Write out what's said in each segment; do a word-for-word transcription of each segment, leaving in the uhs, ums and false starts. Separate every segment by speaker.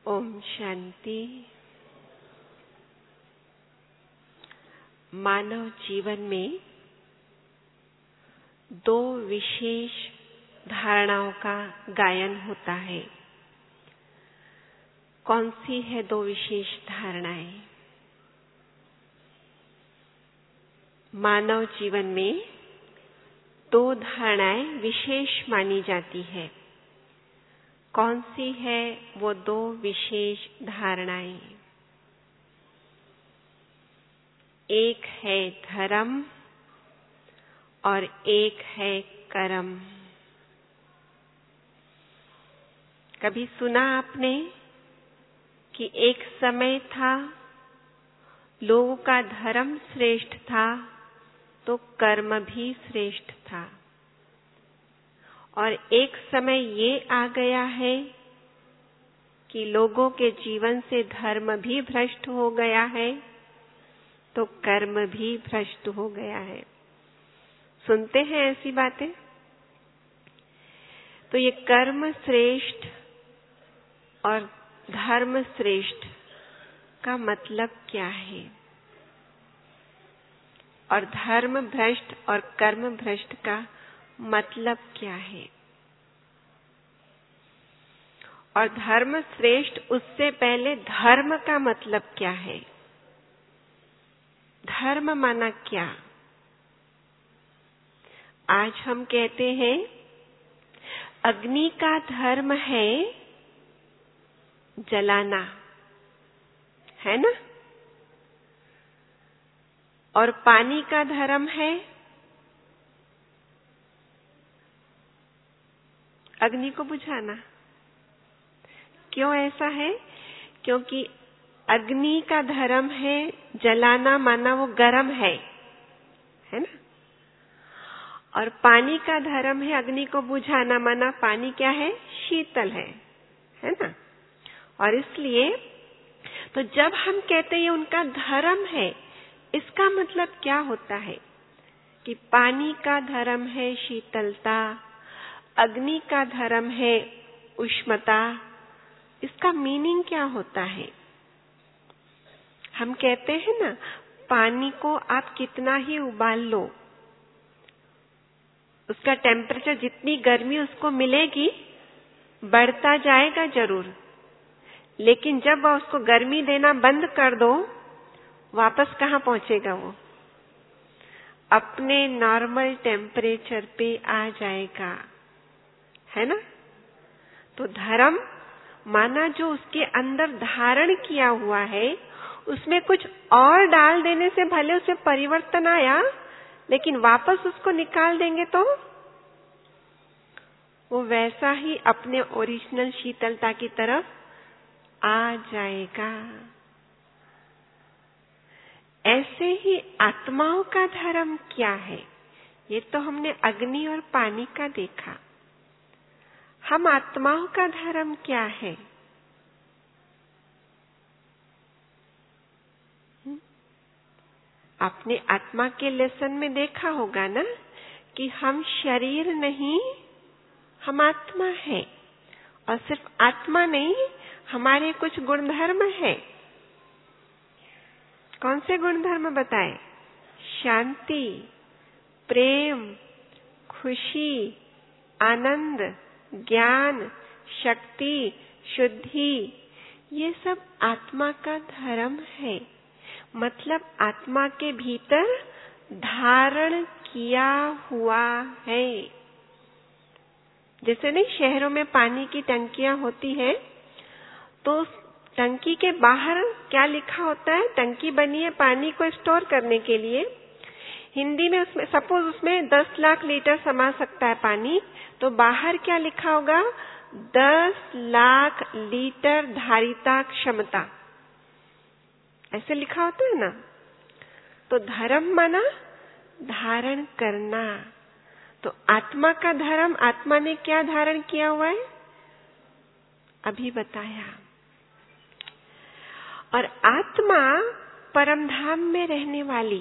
Speaker 1: ओम शांति। मानव जीवन में दो विशेष धारणाओं का गायन होता है। कौन सी है दो विशेष धारणाएं? मानव जीवन में दो धारणाएं विशेष मानी जाती है। कौन सी है वो दो विशेष धारणाएं? एक है धर्म और एक है कर्म। कभी सुना आपने कि एक समय था लोगों का धर्म श्रेष्ठ था तो कर्म भी श्रेष्ठ था, और एक समय ये आ गया है कि लोगों के जीवन से धर्म भी भ्रष्ट हो गया है तो कर्म भी भ्रष्ट हो गया है। सुनते हैं ऐसी बातें? तो ये कर्म श्रेष्ठ और धर्म श्रेष्ठ का मतलब क्या है, और धर्म भ्रष्ट और कर्म भ्रष्ट का मतलब क्या है? और धर्म श्रेष्ठ, उससे पहले धर्म का मतलब क्या है? धर्म माना क्या? आज हम कहते हैं अग्नि का धर्म है जलाना, है ना? और पानी का धर्म है अग्नि को बुझाना। क्यों ऐसा है? क्योंकि अग्नि का धर्म है जलाना, माना वो गर्म है, है ना? और पानी का धर्म है अग्नि को बुझाना, माना पानी क्या है? शीतल है, है ना? और इसलिए तो जब हम कहते हैं उनका धर्म है, इसका मतलब क्या होता है कि पानी का धर्म है शीतलता, अग्नि का धर्म है उष्णता। इसका मीनिंग क्या होता है? हम कहते हैं ना, पानी को आप कितना ही उबाल लो, उसका टेम्परेचर, जितनी गर्मी उसको मिलेगी, बढ़ता जाएगा जरूर, लेकिन जब उसको गर्मी देना बंद कर दो, वापस कहाँ पहुंचेगा? वो अपने नॉर्मल टेम्परेचर पे आ जाएगा, है ना? तो धर्म माना जो उसके अंदर धारण किया हुआ है, उसमें कुछ और डाल देने से भले उसमें परिवर्तन आया, लेकिन वापस उसको निकाल देंगे तो वो वैसा ही अपने ओरिजिनल शीतलता की तरफ आ जाएगा। ऐसे ही आत्माओं का धर्म क्या है? ये तो हमने अग्नि और पानी का देखा। हम आत्माओं का धर्म क्या है? आपने आत्मा के लेसन में देखा होगा ना कि हम शरीर नहीं, हम आत्मा है। और सिर्फ आत्मा नहीं, हमारे कुछ गुणधर्म है। कौन से गुणधर्म बताए? शांति, प्रेम, खुशी, आनंद, ज्ञान, शक्ति, शुद्धि, ये सब आत्मा का धर्म है। मतलब आत्मा के भीतर धारण किया हुआ है। जैसे नहीं, शहरों में पानी की टंकियां होती हैं, तो टंकी के बाहर क्या लिखा होता है? टंकी बनी है पानी को स्टोर करने के लिए। हिंदी में उसमें सपोज उसमें दस लाख लीटर समा सकता है पानी, तो बाहर क्या लिखा होगा? दस लाख लीटर धारिता क्षमता, ऐसे लिखा होता है ना। तो धर्म माना धारण करना। तो आत्मा का धर्म, आत्मा ने क्या धारण किया हुआ है? अभी बताया। और आत्मा परम धाम में रहने वाली,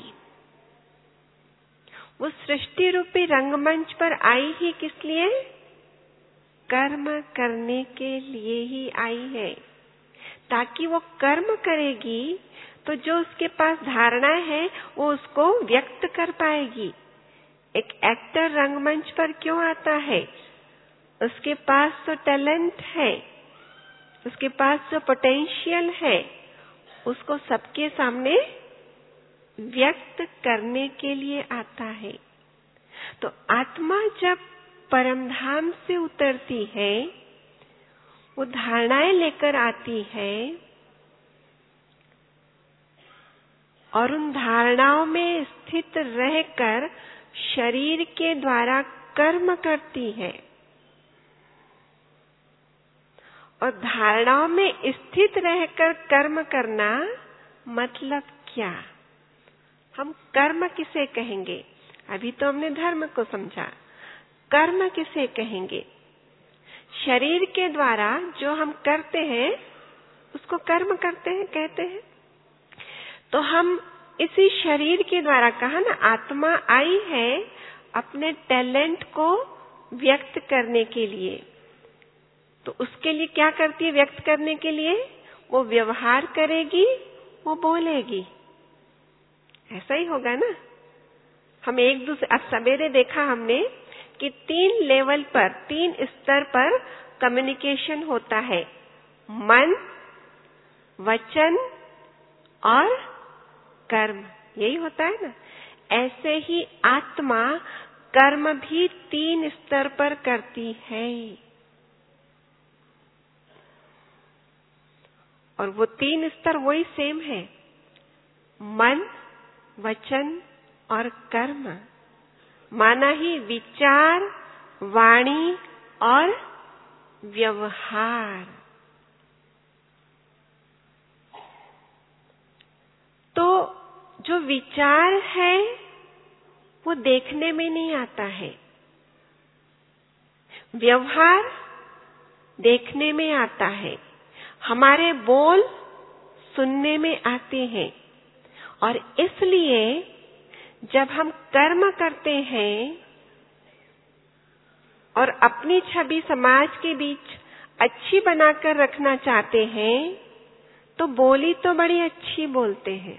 Speaker 1: वो सृष्टि रूपी रंगमंच पर आई ही किस लिए? कर्म करने के लिए ही आई है। ताकि वो कर्म करेगी तो जो उसके पास धारणाएं हैं वो उसको व्यक्त कर पाएगी। एक एक्टर रंगमंच पर क्यों आता है? उसके पास तो टैलेंट है, उसके पास जो पोटेंशियल है, उसको सबके सामने व्यक्त करने के लिए आता है। तो आत्मा जब परमधाम से उतरती है, वो धारणाएं लेकर आती है और उन धारणाओं में स्थित रहकर शरीर के द्वारा कर्म करती है। और धारणाओं में स्थित रहकर कर्म करना मतलब क्या? हम कर्म किसे कहेंगे? अभी तो हमने धर्म को समझा। कर्म किसे कहेंगे? शरीर के द्वारा जो हम करते हैं उसको कर्म करते हैं कहते हैं। तो हम इसी शरीर के द्वारा, कहा ना, आत्मा आई है अपने टैलेंट को व्यक्त करने के लिए। तो उसके लिए क्या करती है? व्यक्त करने के लिए वो व्यवहार करेगी, वो बोलेगी। ऐसा ही होगा ना। हम एक दूसरे, अब सवेरे देखा हमने कि तीन लेवल पर, तीन स्तर पर कम्युनिकेशन होता है। मन, वचन और कर्म, यही होता है ना। ऐसे ही आत्मा कर्म भी तीन स्तर पर करती है। और वो तीन स्तर वही सेम है, मन, वचन और कर्म। माना ही विचार, वाणी और व्यवहार। तो जो विचार है वो देखने में नहीं आता है, व्यवहार देखने में आता है, हमारे बोल सुनने में आते हैं। और इसलिए जब हम कर्म करते हैं और अपनी छवि समाज के बीच अच्छी बनाकर रखना चाहते हैं, तो बोली तो बड़ी अच्छी बोलते हैं।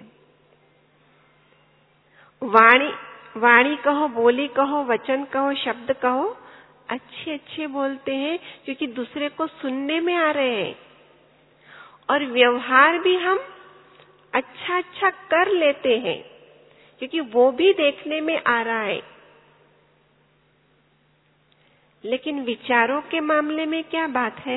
Speaker 1: वाणी वाणी कहो, बोली कहो, वचन कहो, शब्द कहो, अच्छे अच्छे बोलते हैं क्योंकि दूसरे को सुनने में आ रहे हैं। और व्यवहार भी हम अच्छा अच्छा कर लेते हैं क्योंकि वो भी देखने में आ रहा है। लेकिन विचारों के मामले में क्या बात है?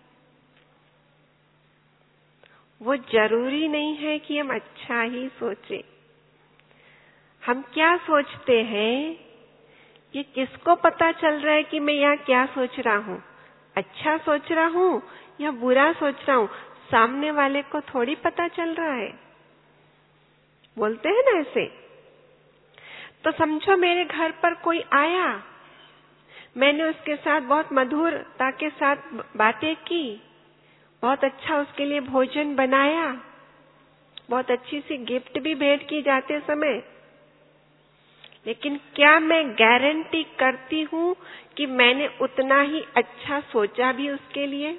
Speaker 1: वो जरूरी नहीं है कि हम अच्छा ही सोचें। हम क्या सोचते हैं ये किसको पता चल रहा है कि मैं यहाँ क्या सोच रहा हूँ? अच्छा सोच रहा हूँ या बुरा सोच रहा हूँ? सामने वाले को थोड़ी पता चल रहा है। बोलते हैं ना ऐसे। तो समझो मेरे घर पर कोई आया, मैंने उसके साथ बहुत मधुरता के साथ बातें की, बहुत अच्छा उसके लिए भोजन बनाया, बहुत अच्छी सी गिफ्ट भी भेंट की जाते समय। लेकिन क्या मैं गारंटी करती हूँ कि मैंने उतना ही अच्छा सोचा भी उसके लिए?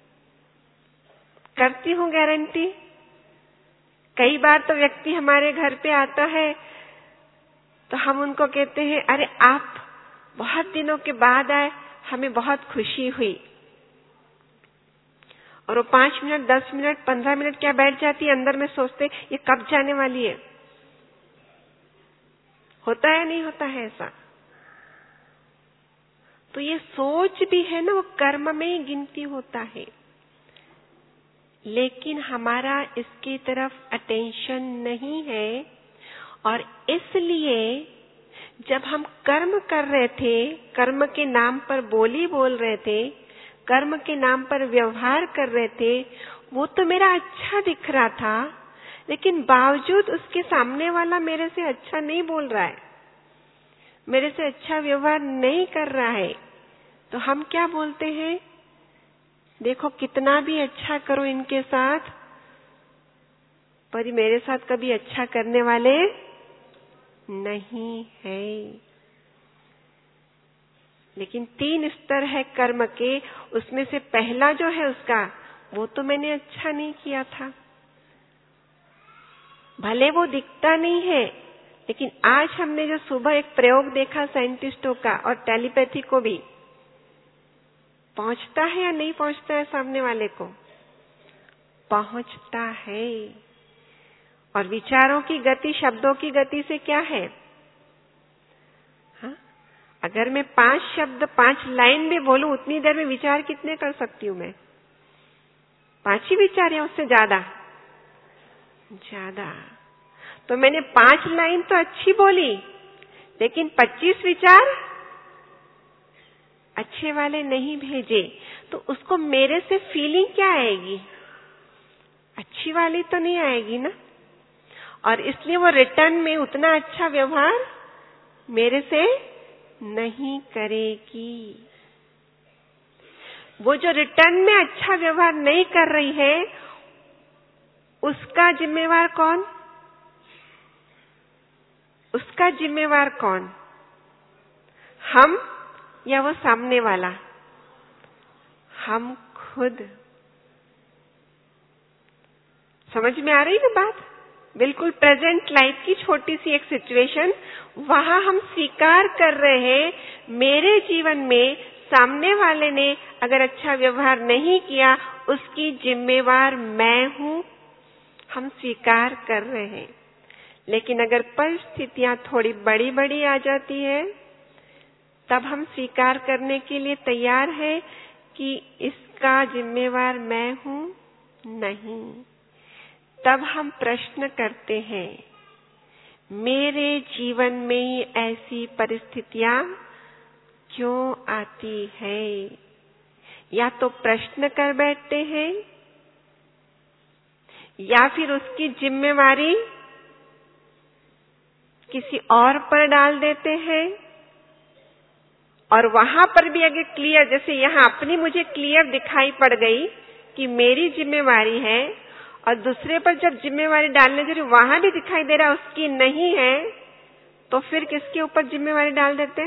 Speaker 1: करती हूँ गारंटी? कई बार तो व्यक्ति हमारे घर पे आता है तो हम उनको कहते हैं, अरे आप बहुत दिनों के बाद आए, हमें बहुत खुशी हुई। और वो पांच मिनट, दस मिनट, पंद्रह मिनट क्या बैठ जाती है, अंदर में सोचते ये कब जाने वाली है। होता है नहीं होता है ऐसा? तो ये सोच भी है ना, वो कर्म में ही गिनती होता है। लेकिन हमारा इसकी तरफ अटेंशन नहीं है। और इसलिए जब हम कर्म कर रहे थे, कर्म के नाम पर बोली बोल रहे थे, कर्म के नाम पर व्यवहार कर रहे थे, वो तो मेरा अच्छा दिख रहा था, लेकिन बावजूद उसके सामने वाला मेरे से अच्छा नहीं बोल रहा है, मेरे से अच्छा व्यवहार नहीं कर रहा है। तो हम क्या बोलते हैं? देखो कितना भी अच्छा करो इनके साथ, पर मेरे साथ कभी अच्छा करने वाले नहीं है। लेकिन तीन स्तर है कर्म के, उसमें से पहला जो है उसका वो तो मैंने अच्छा नहीं किया था। भले वो दिखता नहीं है, लेकिन आज हमने जो सुबह एक प्रयोग देखा साइंटिस्टों का, और टेलीपैथी को भी, पहुंचता है या नहीं पहुंचता है सामने वाले को? पहुंचता है। और विचारों की गति शब्दों की गति से क्या है? हाँ? अगर मैं पांच शब्द पांच लाइन भी बोलूं, उतनी देर में विचार कितने कर सकती हूं मैं? पांच ही विचार या उससे ज्यादा? ज्यादा। तो मैंने पांच लाइन तो अच्छी बोली, लेकिन पच्चीस विचार अच्छे वाले नहीं भेजे, तो उसको मेरे से फीलिंग क्या आएगी? अच्छी वाली तो नहीं आएगी ना। और इसलिए वो रिटर्न में उतना अच्छा व्यवहार मेरे से नहीं करेगी। वो जो रिटर्न में अच्छा व्यवहार नहीं कर रही है, उसका जिम्मेवार कौन? उसका जिम्मेवार कौन? हम या वो सामने वाला? हम खुद। समझ में आ रही ना बात? बिल्कुल प्रेजेंट लाइफ की छोटी सी एक सिचुएशन, वहां हम स्वीकार कर रहे हैं, मेरे जीवन में सामने वाले ने अगर अच्छा व्यवहार नहीं किया, उसकी जिम्मेवार मैं हूं। हम स्वीकार कर रहे हैं। लेकिन अगर परिस्थितियां थोड़ी बड़ी बड़ी आ जाती है, तब हम स्वीकार करने के लिए तैयार है कि इसका जिम्मेवार मैं हूं? नहीं। तब हम प्रश्न करते हैं, मेरे जीवन में ऐसी परिस्थितियां क्यों आती है? या तो प्रश्न कर बैठते हैं, या फिर उसकी जिम्मेवारी किसी और पर डाल देते हैं। और वहां पर भी अगर क्लियर, जैसे यहां अपनी मुझे क्लियर दिखाई पड़ गई कि मेरी जिम्मेवारी है, और दूसरे पर जब जिम्मेवारी डालने जरूर वहां भी दिखाई दे रहा उसकी नहीं है, तो फिर किसके ऊपर जिम्मेवारी डाल देते?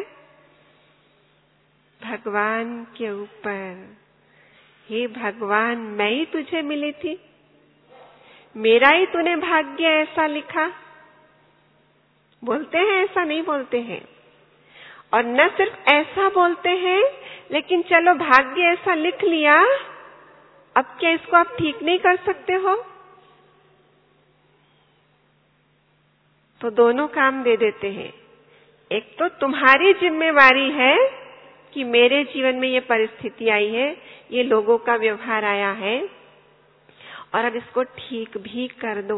Speaker 1: भगवान के ऊपर। हे भगवान, मैं ही तुझे मिली थी, मेरा ही तूने भाग्य ऐसा लिखा। बोलते हैं ऐसा? नहीं बोलते हैं। और न सिर्फ ऐसा बोलते हैं, लेकिन चलो भाग्य ऐसा लिख लिया, अब क्या इसको आप ठीक नहीं कर सकते हो? तो दोनों काम दे देते हैं। एक तो तुम्हारी जिम्मेवारी है कि मेरे जीवन में ये परिस्थिति आई है, ये लोगों का व्यवहार आया है, और अब इसको ठीक भी कर दो।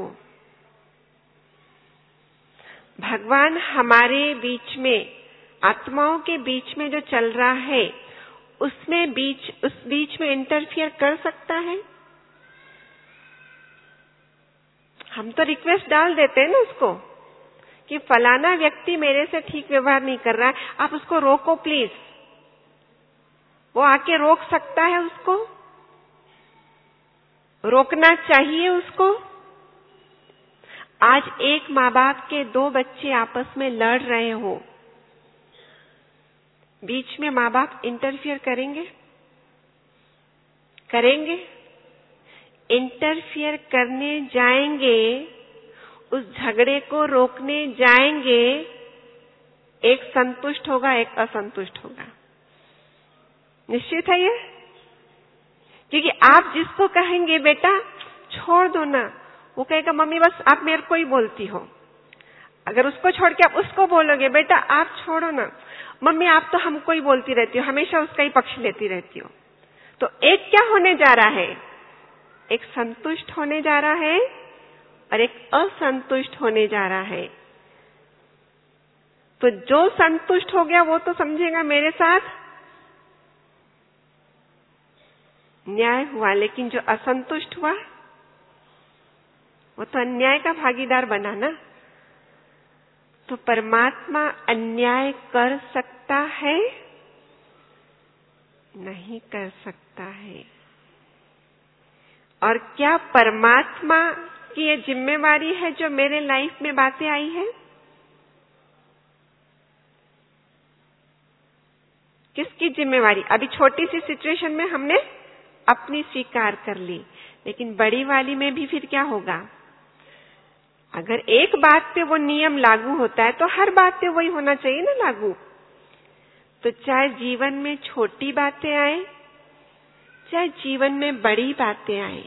Speaker 1: भगवान हमारे बीच में, आत्माओं के बीच में जो चल रहा है, उसमें बीच उस बीच में इंटरफियर कर सकता है? हम तो रिक्वेस्ट डाल देते हैं ना उसको कि फलाना व्यक्ति मेरे से ठीक व्यवहार नहीं कर रहा है, आप उसको रोको प्लीज। वो आके रोक सकता है उसको? रोकना चाहिए उसको? आज एक माँ बाप के दो बच्चे आपस में लड़ रहे हो, बीच में माँ बाप इंटरफियर करेंगे? करेंगे? इंटरफियर करने जाएंगे, उस झगड़े को रोकने जाएंगे, एक संतुष्ट होगा, एक असंतुष्ट होगा। निश्चित है ये? क्योंकि आप जिसको कहेंगे बेटा छोड़ दो ना, वो कहेगा मम्मी बस आप मेरे को ही बोलती हो। अगर उसको छोड़ के आप उसको बोलोगे बेटा आप छोड़ो ना, मम्मी आप तो हमको ही बोलती रहती हो, हमेशा उसका ही पक्ष लेती रहती हो। तो एक क्या होने जा रहा है? एक संतुष्ट होने जा रहा है और एक असंतुष्ट होने जा रहा है। तो जो संतुष्ट हो गया वो तो समझेगा मेरे साथ न्याय हुआ, लेकिन जो असंतुष्ट हुआ वो तो अन्याय का भागीदार बना ना। तो परमात्मा अन्याय कर सकता है? नहीं कर सकता है। और क्या परमात्मा की ये जिम्मेवारी है जो मेरे लाइफ में बातें आई है? किसकी जिम्मेवारी? अभी छोटी सी सिचुएशन में हमने अपनी स्वीकार कर ली, लेकिन बड़ी वाली में भी फिर क्या होगा? अगर एक बात पे वो नियम लागू होता है तो हर बात पे वही होना चाहिए ना लागू। तो चाहे जीवन में छोटी बातें आए, चाहे जीवन में बड़ी बातें आए,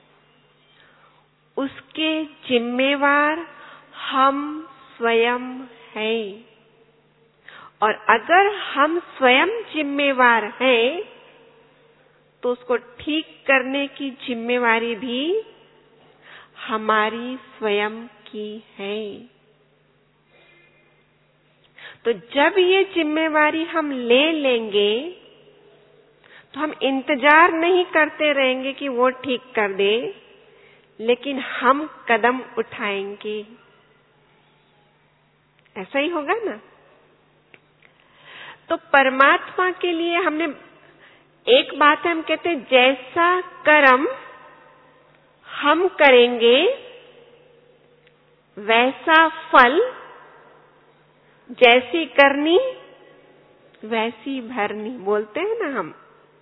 Speaker 1: उसके जिम्मेवार हम स्वयं हैं। और अगर हम स्वयं जिम्मेवार हैं, तो उसको ठीक करने की जिम्मेवारी भी हमारी स्वयं की है। तो जब ये जिम्मेवारी हम ले लेंगे, तो हम इंतजार नहीं करते रहेंगे कि वो ठीक कर दे, लेकिन हम कदम उठाएंगे। ऐसा ही होगा ना? तो परमात्मा के लिए हमने एक बात है, हम कहते हैं जैसा कर्म हम करेंगे वैसा फल, जैसी करनी वैसी भरनी, बोलते हैं ना हम।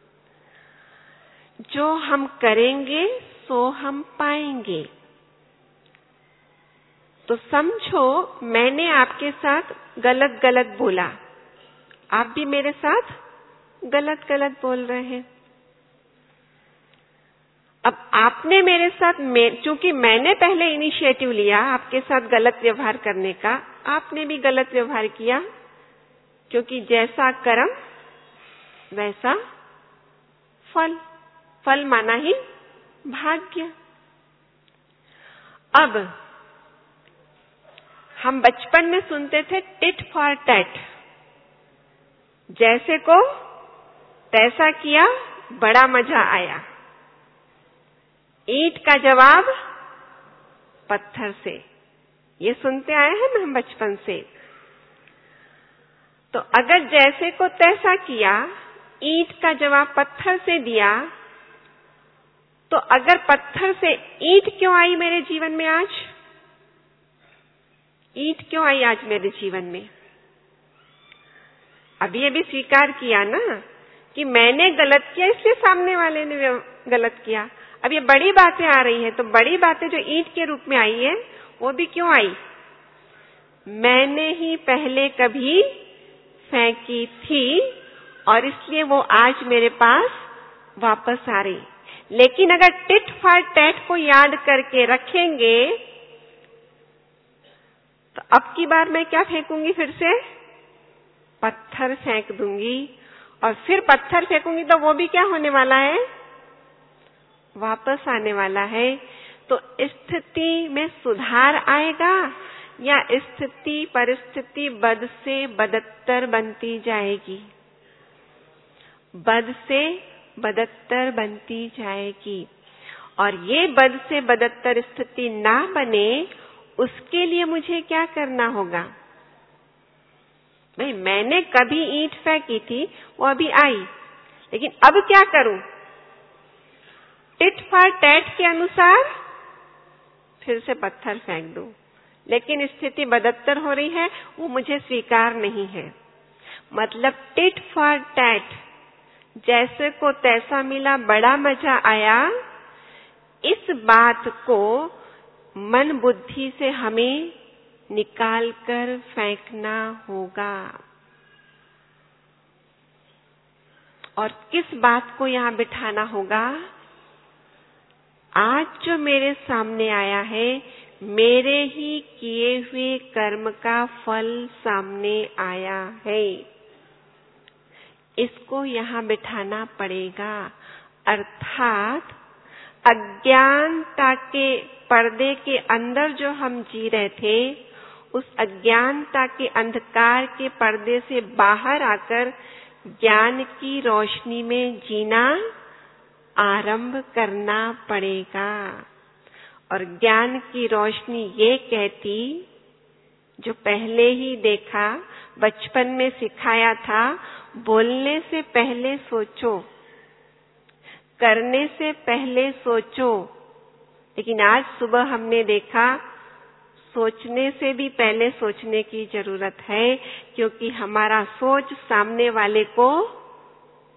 Speaker 1: जो हम करेंगे सो हम पाएंगे। तो समझो मैंने आपके साथ गलत गलत बोला, आप भी मेरे साथ गलत गलत बोल रहे हैं। अब आपने मेरे साथ, चूंकि मैंने पहले इनिशिएटिव लिया आपके साथ गलत व्यवहार करने का, आपने भी गलत व्यवहार किया, क्योंकि जैसा कर्म वैसा फल, फल माना ही भाग्य। अब हम बचपन में सुनते थे टिट फॉर टैट, जैसे को तैसा किया बड़ा मजा आया। ईंट का जवाब पत्थर से, ये सुनते आए हैं ना हम बचपन से। तो अगर जैसे को तैसा किया, ईंट का जवाब पत्थर से दिया, तो अगर पत्थर से ईंट क्यों आई मेरे जीवन में आज? ईंट क्यों आई आज मेरे जीवन में? अभी अभी स्वीकार किया ना कि मैंने गलत किया, इसलिए सामने वाले ने गलत किया। अब ये बड़ी बातें आ रही हैं, तो बड़ी बातें जो ईंट के रूप में आई है, वो भी क्यों आई? मैंने ही पहले कभी फेंकी थी और इसलिए वो आज मेरे पास वापस आ रही। लेकिन अगर टिट फॉर टैट को याद करके रखेंगे, तो अब की बार मैं क्या फेंकूंगी? फिर से पत्थर फेंक दूंगी, और फिर पत्थर फेंकूंगी तो वो भी क्या होने वाला है? वापस आने वाला है। तो स्थिति में सुधार आएगा या स्थिति परिस्थिति बद से बदत्तर बनती जाएगी? बद से बदत्तर बनती जाएगी। और ये बद से बदत्तर स्थिति ना बने, उसके लिए मुझे क्या करना होगा? भाई मैंने कभी ईंट फेंकी थी, वो अभी आई, लेकिन अब क्या करूं? टिट फॉर टैट के अनुसार फिर से पत्थर फेंक दूं, लेकिन स्थिति बदत्तर हो रही है, वो मुझे स्वीकार नहीं है। मतलब टिट फॉर टैट, जैसे को तैसा मिला बड़ा मजा आया, इस बात को मन बुद्धि से हमें निकाल कर फेंकना होगा। और किस बात को यहां बिठाना होगा? आज जो मेरे सामने आया है, मेरे ही किए हुए कर्म का फल सामने आया है, इसको यहां बिठाना पड़ेगा। अर्थात अज्ञानता के पर्दे के अंदर जो हम जी रहे थे, उस अज्ञानता के अंधकार के पर्दे से बाहर आकर ज्ञान की रोशनी में जीना आरंभ करना पड़ेगा। और ज्ञान की रोशनी ये कहती, जो पहले ही देखा, बचपन में सिखाया था, बोलने से पहले सोचो, करने से पहले सोचो। लेकिन आज सुबह हमने देखा, सोचने से भी पहले सोचने की जरूरत है, क्योंकि हमारा सोच सामने वाले को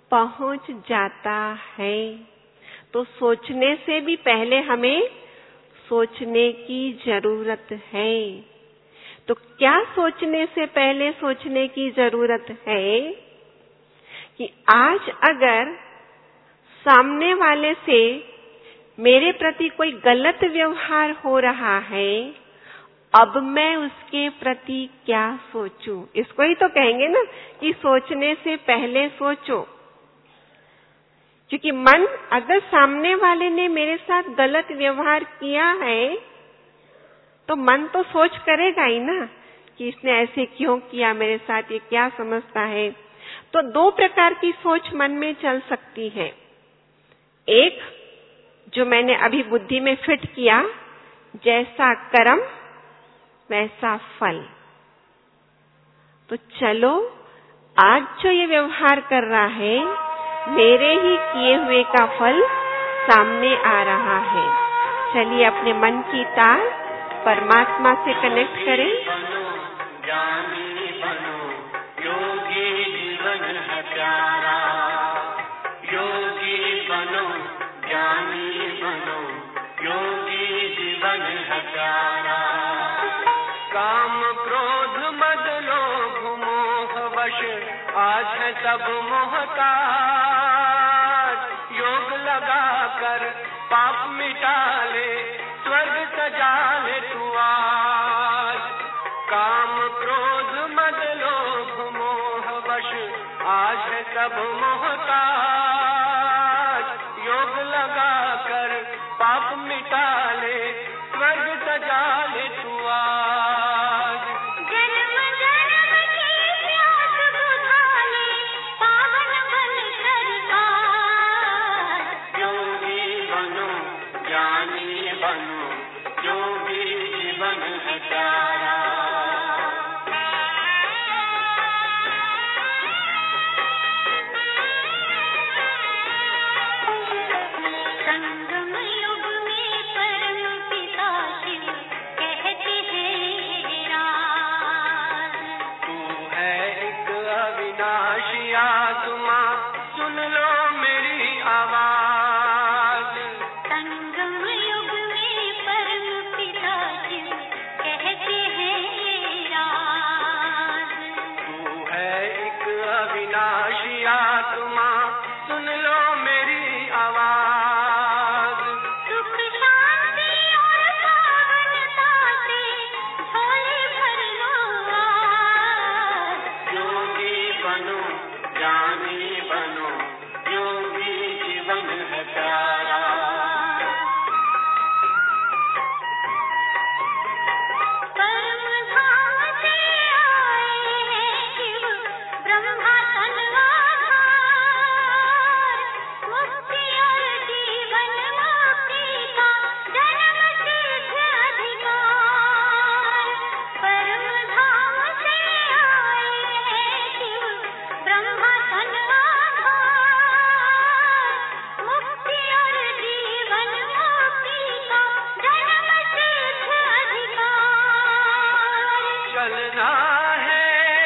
Speaker 1: पहुंच जाता है। तो सोचने से भी पहले हमें सोचने की जरूरत है। तो क्या सोचने से पहले सोचने की जरूरत है कि आज अगर सामने वाले से मेरे प्रति कोई गलत व्यवहार हो रहा है, अब मैं उसके प्रति क्या सोचूं? इसको ही तो कहेंगे ना कि सोचने से पहले सोचो। क्योंकि मन, अगर सामने वाले ने मेरे साथ गलत व्यवहार किया है तो मन तो सोच करेगा ही ना कि इसने ऐसे क्यों किया मेरे साथ, ये क्या समझता है। तो दो प्रकार की सोच मन में चल सकती है। एक, जो मैंने अभी बुद्धि में फिट किया, जैसा कर्म वैसा फल। तो चलो, आज जो ये व्यवहार कर रहा है, मेरे ही किए हुए का फल सामने आ रहा है। चलिए अपने मन की तार परमात्मा से कनेक्ट करें।
Speaker 2: ज्ञानी बनो, योगी जीवन है प्यारा। योगी बनो, ज्ञानी बनो, योगी जीवन है प्यारा। काम क्रोध मद लोभ मोह वश आज है सब मोहताज। योग लगा कर पाप मिटा ले, स्वर्ग सजा ले तू आज। काम क्रोध मद लोभ मोह वश आज है सब मोहताज। योग लगा कर पाप मिटा ले, स्वर्ग सजा ले तू आज।
Speaker 3: जन्म जन्म की प्यास बुझा ले, पावन बन सरकार।
Speaker 2: योगी बनो, ज्ञानी बनो, योगी जीवन है प्यारा।
Speaker 3: संगम युग में परम पिता शिव कहते हैं राज।
Speaker 2: तू है एक अविनाशी आत्मा, सुन लो मेरी आवाज।
Speaker 3: संगम युग में परम पिता शिव कहते हैं राज।
Speaker 2: तू है एक अविनाशी आत्मा, सुन लो मेरी आवाज।
Speaker 3: सुख शांति और पावनता से झोले भर लो आज।
Speaker 2: योगी बनो, ज्ञानी बनो, योगी जीवन है प्यारा।
Speaker 3: परम धाम से आए हैं शिव ब्रह्मा तनवाधार। मुक्ति और जीवन मुक्ति का जन्म सिद्ध अधिकार। परम धाम से आए हैं शिव ब्रह्मा तनवाधार। मुक्ति और जीवन मुक्ति का जन्म सिद्ध अधिकार।
Speaker 2: चलना है,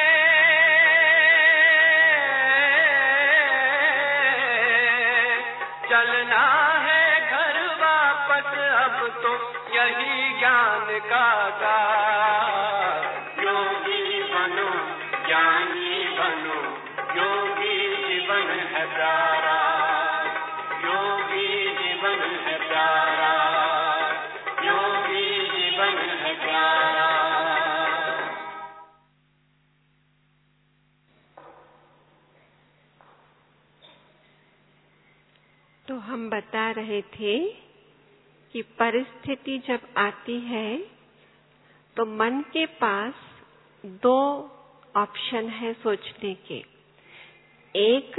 Speaker 2: चलना है घर वापस, अब तो यही ज्ञान का द्वार। योगी बनो, ज्ञानी बनो, योगी जीवन है प्यारा। योगी जीवन है प्यारा। योगी जीवन है प्यारा।
Speaker 1: तो हम बता रहे थे कि परिस्थिति जब आती है तो मन के पास दो ऑप्शन है सोचने के। एक,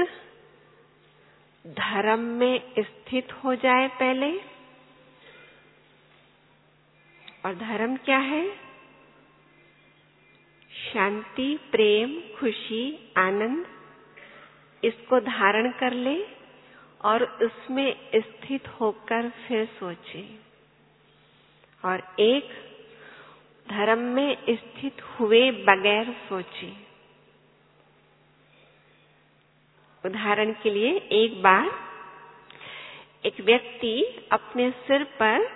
Speaker 1: धर्म में स्थित हो जाए पहले, और धर्म क्या है? शांति, प्रेम, खुशी, आनंद, इसको धारण कर ले और उसमें स्थित होकर फिर सोचे। और एक, धर्म में स्थित हुए बगैर सोचे। उदाहरण के लिए एक बार एक व्यक्ति अपने सिर पर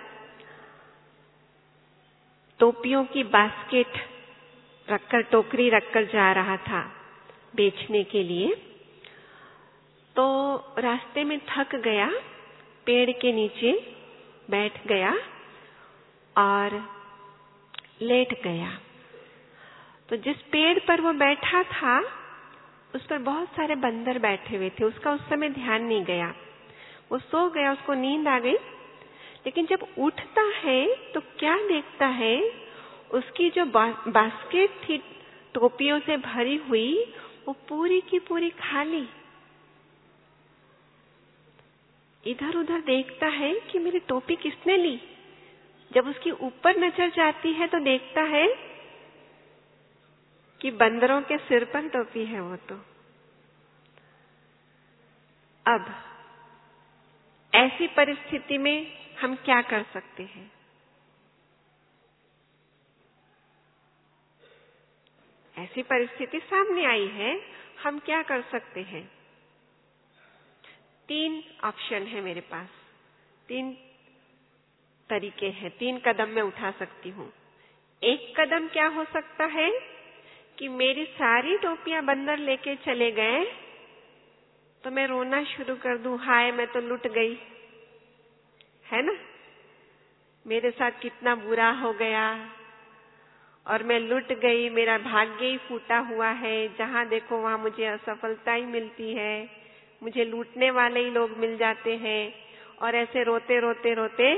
Speaker 1: टोपियों की बास्केट रखकर, टोकरी रखकर जा रहा था बेचने के लिए। तो रास्ते में थक गया, पेड़ के नीचे बैठ गया और लेट गया। तो जिस पेड़ पर वो बैठा था उस पर बहुत सारे बंदर बैठे हुए थे। उसका उस समय ध्यान नहीं गया, वो सो गया, उसको नींद आ गई। लेकिन जब उठता है तो क्या देखता है, उसकी जो बा, बास्केट थी टोपियों से भरी हुई, वो पूरी की पूरी खाली। इधर उधर देखता है कि मेरी टोपी किसने ली। जब उसकी ऊपर नजर जाती है तो देखता है कि बंदरों के सिर पर टोपी है वो तो। अब ऐसी परिस्थिति में हम क्या कर सकते हैं? ऐसी परिस्थिति सामने आई है, हम क्या कर सकते हैं? तीन ऑप्शन है मेरे पास, तीन तरीके हैं, तीन कदम मैं उठा सकती हूँ। एक कदम क्या हो सकता है कि मेरी सारी टोपियां बंदर लेके चले गए तो मैं रोना शुरू कर दूं, हाय मैं तो लुट गई, है ना, मेरे साथ कितना बुरा हो गया और मैं लुट गई, मेरा भाग्य ही फूटा हुआ है, जहां देखो वहां मुझे असफलता ही मिलती है, मुझे लूटने वाले ही लोग मिल जाते हैं। और ऐसे रोते रोते रोते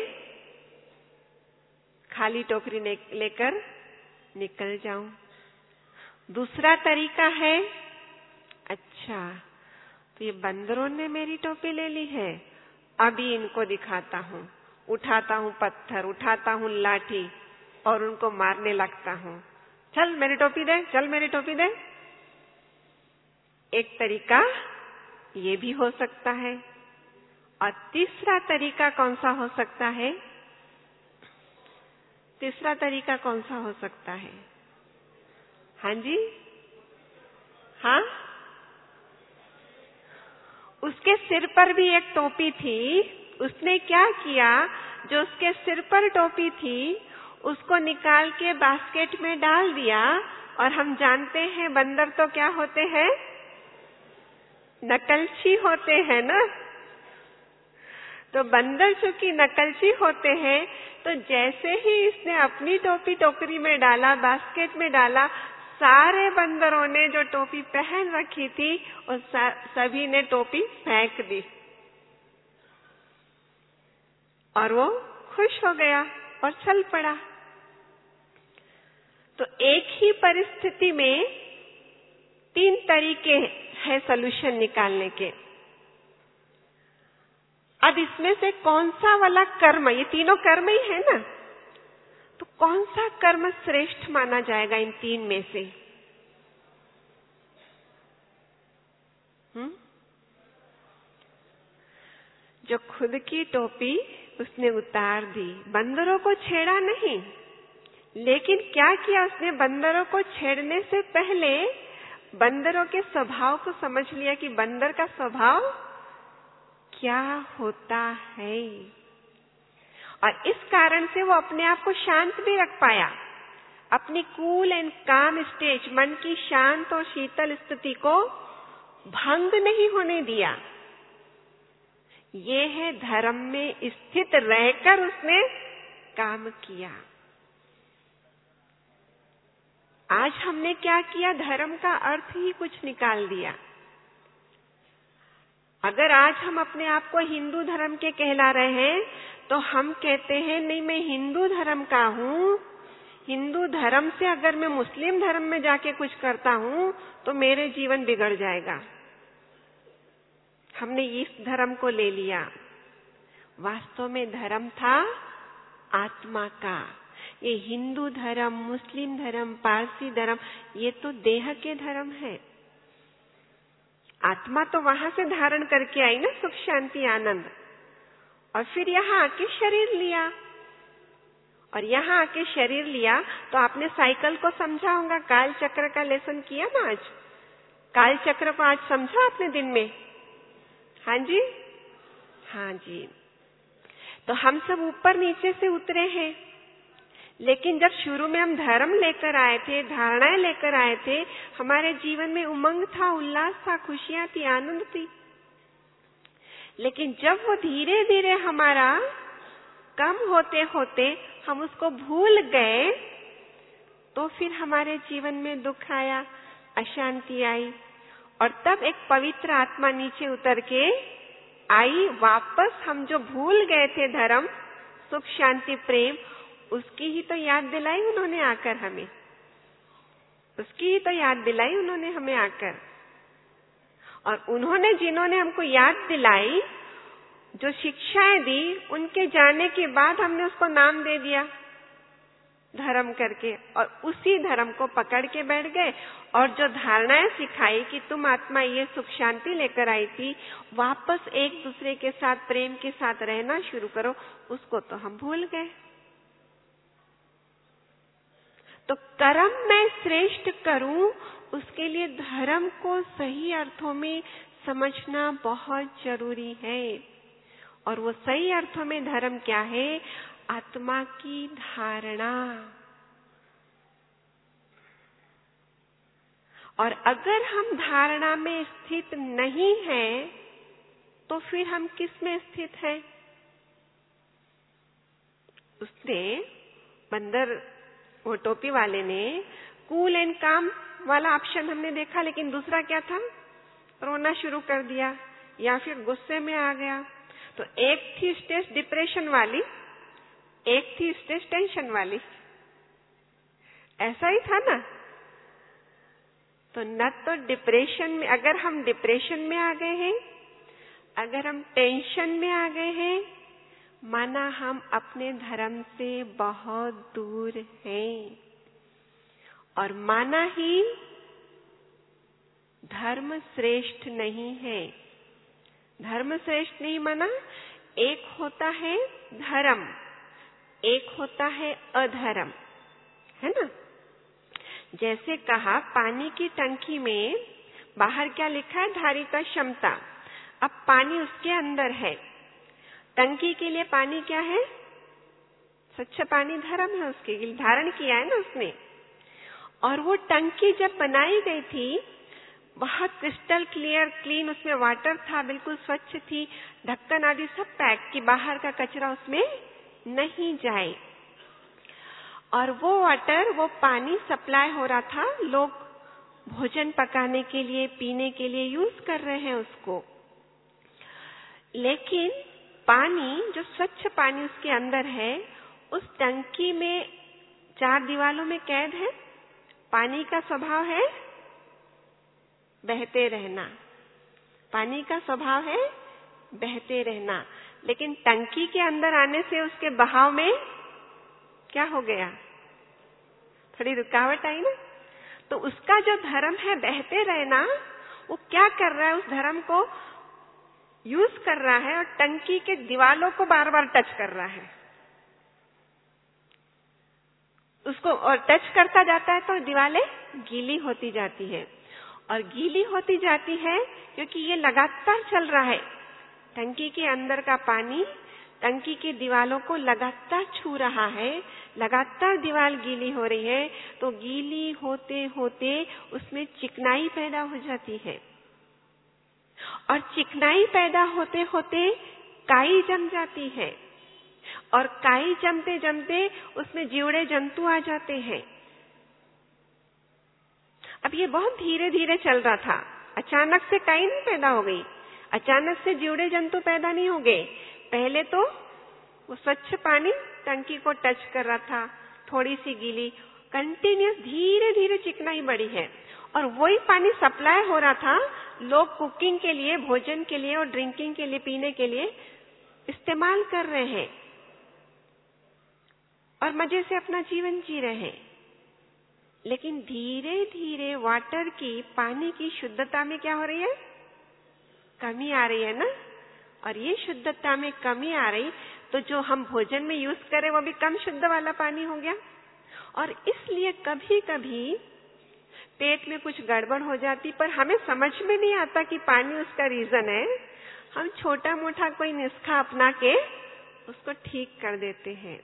Speaker 1: खाली टोकरी लेकर निकल जाऊं। दूसरा तरीका है, अच्छा तो ये बंदरों ने मेरी टोपी ले ली है, अभी इनको दिखाता हूँ, उठाता हूँ पत्थर, उठाता हूँ लाठी और उनको मारने लगता हूँ। चल मेरी टोपी दे, चल मेरी टोपी दे। एक तरीका ये भी हो सकता है। और तीसरा तरीका कौन सा हो सकता है? तीसरा तरीका कौन सा हो सकता है? हाँ जी, हाँ, उसके सिर पर भी एक टोपी थी। उसने क्या किया, जो उसके सिर पर टोपी थी उसको निकाल के बास्केट में डाल दिया। और हम जानते हैं बंदर तो क्या होते हैं, नकलची होते हैं ना। तो बंदर चूंकि नकलची होते हैं, तो जैसे ही इसने अपनी टोपी टोकरी में डाला, बास्केट में डाला, सारे बंदरों ने जो टोपी पहन रखी थी उस सभी ने टोपी फेंक दी और वो खुश हो गया और चल पड़ा। तो एक ही परिस्थिति में तीन तरीके हैं सॉल्यूशन निकालने के। अब इसमें से कौन सा वाला कर्म, ये तीनों कर्म ही है ना, तो कौन सा कर्म श्रेष्ठ माना जाएगा इन तीन में से? हम्म? जो खुद की टोपी उसने उतार दी, बंदरों को छेड़ा नहीं, लेकिन क्या किया उसने, बंदरों को छेड़ने से पहले बंदरों के स्वभाव को समझ लिया कि बंदर का स्वभाव क्या होता है। और इस कारण से वो अपने आप को शांत भी रख पाया, अपनी कूल एंड काम स्टेज, मन की शांत और शीतल स्थिति को भंग नहीं होने दिया। ये है धर्म में स्थित रहकर उसने काम किया। आज हमने क्या किया, धर्म का अर्थ ही कुछ निकाल दिया। अगर आज हम अपने आप को हिंदू धर्म के कहला रहे हैं तो हम कहते हैं नहीं मैं हिंदू धर्म का हूँ, हिंदू धर्म से अगर मैं मुस्लिम धर्म में जाके कुछ करता हूँ तो मेरे जीवन बिगड़ जाएगा। हमने इस धर्म को ले लिया। वास्तव में धर्म था आत्मा का। ये हिंदू धर्म, मुस्लिम धर्म, पारसी धर्म, ये तो देह के धर्म है। आत्मा तो वहां से धारण करके आई ना, सुख शांति आनंद, और फिर यहाँ आके शरीर लिया। और यहाँ आके शरीर लिया तो आपने साइकिल को समझा होगा, काल चक्र का लेसन किया ना आज। काल चक्र को आज समझा आपने दिन में? हाँ जी, हाँ जी। तो हम सब ऊपर नीचे से उतरे हैं, लेकिन जब शुरू में हम धर्म लेकर आए थे, धारणाएं लेकर आए थे, हमारे जीवन में उमंग था, उल्लास था, खुशियां थी, आनंद थी। लेकिन जब वो धीरे धीरे हमारा कम होते होते हम उसको भूल गए, तो फिर हमारे जीवन में दुख आया, अशांति आई, और तब एक पवित्र आत्मा नीचे उतर के आई। वापस हम जो भूल गए थे धर्म, सुख, शांति, प्रेम, उसकी ही तो याद दिलाई उन्होंने आकर हमें, उसकी ही तो याद दिलाई उन्होंने हमें आकर। और उन्होंने जिन्होंने हमको याद दिलाई, जो शिक्षाएं दी, उनके जाने के बाद हमने उसको नाम दे दिया धर्म करके, और उसी धर्म को पकड़ के बैठ गए। और जो धारणाएं सिखाई कि तुम आत्मा ये सुख शांति लेकर आई थी, वापस एक दूसरे के साथ प्रेम के साथ रहना शुरू करो, उसको तो हम भूल गए। तो कर्म मैं श्रेष्ठ करूं, उसके लिए धर्म को सही अर्थों में समझना बहुत जरूरी है। और वो सही अर्थों में धर्म क्या है? आत्मा की धारणा। और अगर हम धारणा में स्थित नहीं हैं, तो फिर हम किस में स्थित हैं? उसने बंदर, वो टोपी वाले ने कूल एंड काम वाला ऑप्शन हमने देखा, लेकिन दूसरा क्या था? रोना शुरू कर दिया या फिर गुस्से में आ गया। तो एक थी स्टेज डिप्रेशन वाली, एक थी स्टेज टेंशन वाली, ऐसा ही था ना। तो न तो डिप्रेशन में, अगर हम डिप्रेशन में आ गए हैं, अगर हम टेंशन में आ गए हैं, माना हम अपने धर्म से बहुत दूर हैं, और माना ही धर्म श्रेष्ठ नहीं है। धर्म श्रेष्ठ नहीं माना, एक होता है धर्म, एक होता है अधर्म, है ना। जैसे कहा पानी की टंकी में बाहर क्या लिखा है? धारिता क्षमता। अब पानी उसके अंदर है, टंकी के लिए पानी क्या है? स्वच्छ पानी धर्म है, उसके लिए धारण किया है ना उसने। और वो टंकी जब बनाई गई थी, बहुत क्रिस्टल क्लियर क्लीन उसमें वाटर था, बिल्कुल स्वच्छ थी, ढक्कन आदि सब पैक कि बाहर का कचरा उसमें नहीं जाए। और वो वाटर, वो पानी सप्लाई हो रहा था, लोग भोजन पकाने के लिए, पीने के लिए यूज कर रहे हैं उसको। लेकिन पानी, जो स्वच्छ पानी उसके अंदर है, उस टंकी में चार दीवालों में कैद है। पानी का स्वभाव है बहते रहना, पानी का स्वभाव है बहते रहना। लेकिन टंकी के अंदर आने से उसके बहाव में क्या हो गया? थोड़ी रुकावट आई ना। तो उसका जो धर्म है बहते रहना, वो क्या कर रहा है? उस धर्म को यूज कर रहा है और टंकी के दीवालों को बार बार टच कर रहा है उसको, और टच करता जाता है तो दीवालें गीली होती जाती है। और गीली होती जाती है क्योंकि ये लगातार चल रहा है। टंकी के अंदर का पानी टंकी की दीवालों को लगातार छू रहा है, लगातार दीवार गीली हो रही है। तो गीली होते होते उसमें चिकनाई पैदा हो जाती है, और चिकनाई पैदा होते होते काई जम जाती है, और काई जमते जमते उसमें जीवड़े जंतु आ जाते हैं। अब ये बहुत धीरे धीरे चल रहा था, अचानक से काई नहीं पैदा हो गई, अचानक से जीवड़े जंतु पैदा नहीं हो गए। पहले तो वो स्वच्छ पानी टंकी को टच कर रहा था, थोड़ी सी गीली, कंटिन्यूस धीरे धीरे चिकनाई बढ़ी है। और वही पानी सप्लाई हो रहा था, लोग कुकिंग के लिए, भोजन के लिए और ड्रिंकिंग के लिए, पीने के लिए इस्तेमाल कर रहे हैं और मजे से अपना जीवन जी रहे हैं। लेकिन धीरे धीरे वाटर की, पानी की शुद्धता में क्या हो रही है? कमी आ रही है ना। और ये शुद्धता में कमी आ रही तो जो हम भोजन में यूज करें वो भी कम शुद्ध वाला पानी हो गया। और इसलिए कभी कभी पेट में कुछ गड़बड़ हो जाती, पर हमें समझ में नहीं आता कि पानी उसका रीजन है। हम छोटा मोटा कोई नुस्खा अपना के उसको ठीक कर देते हैं।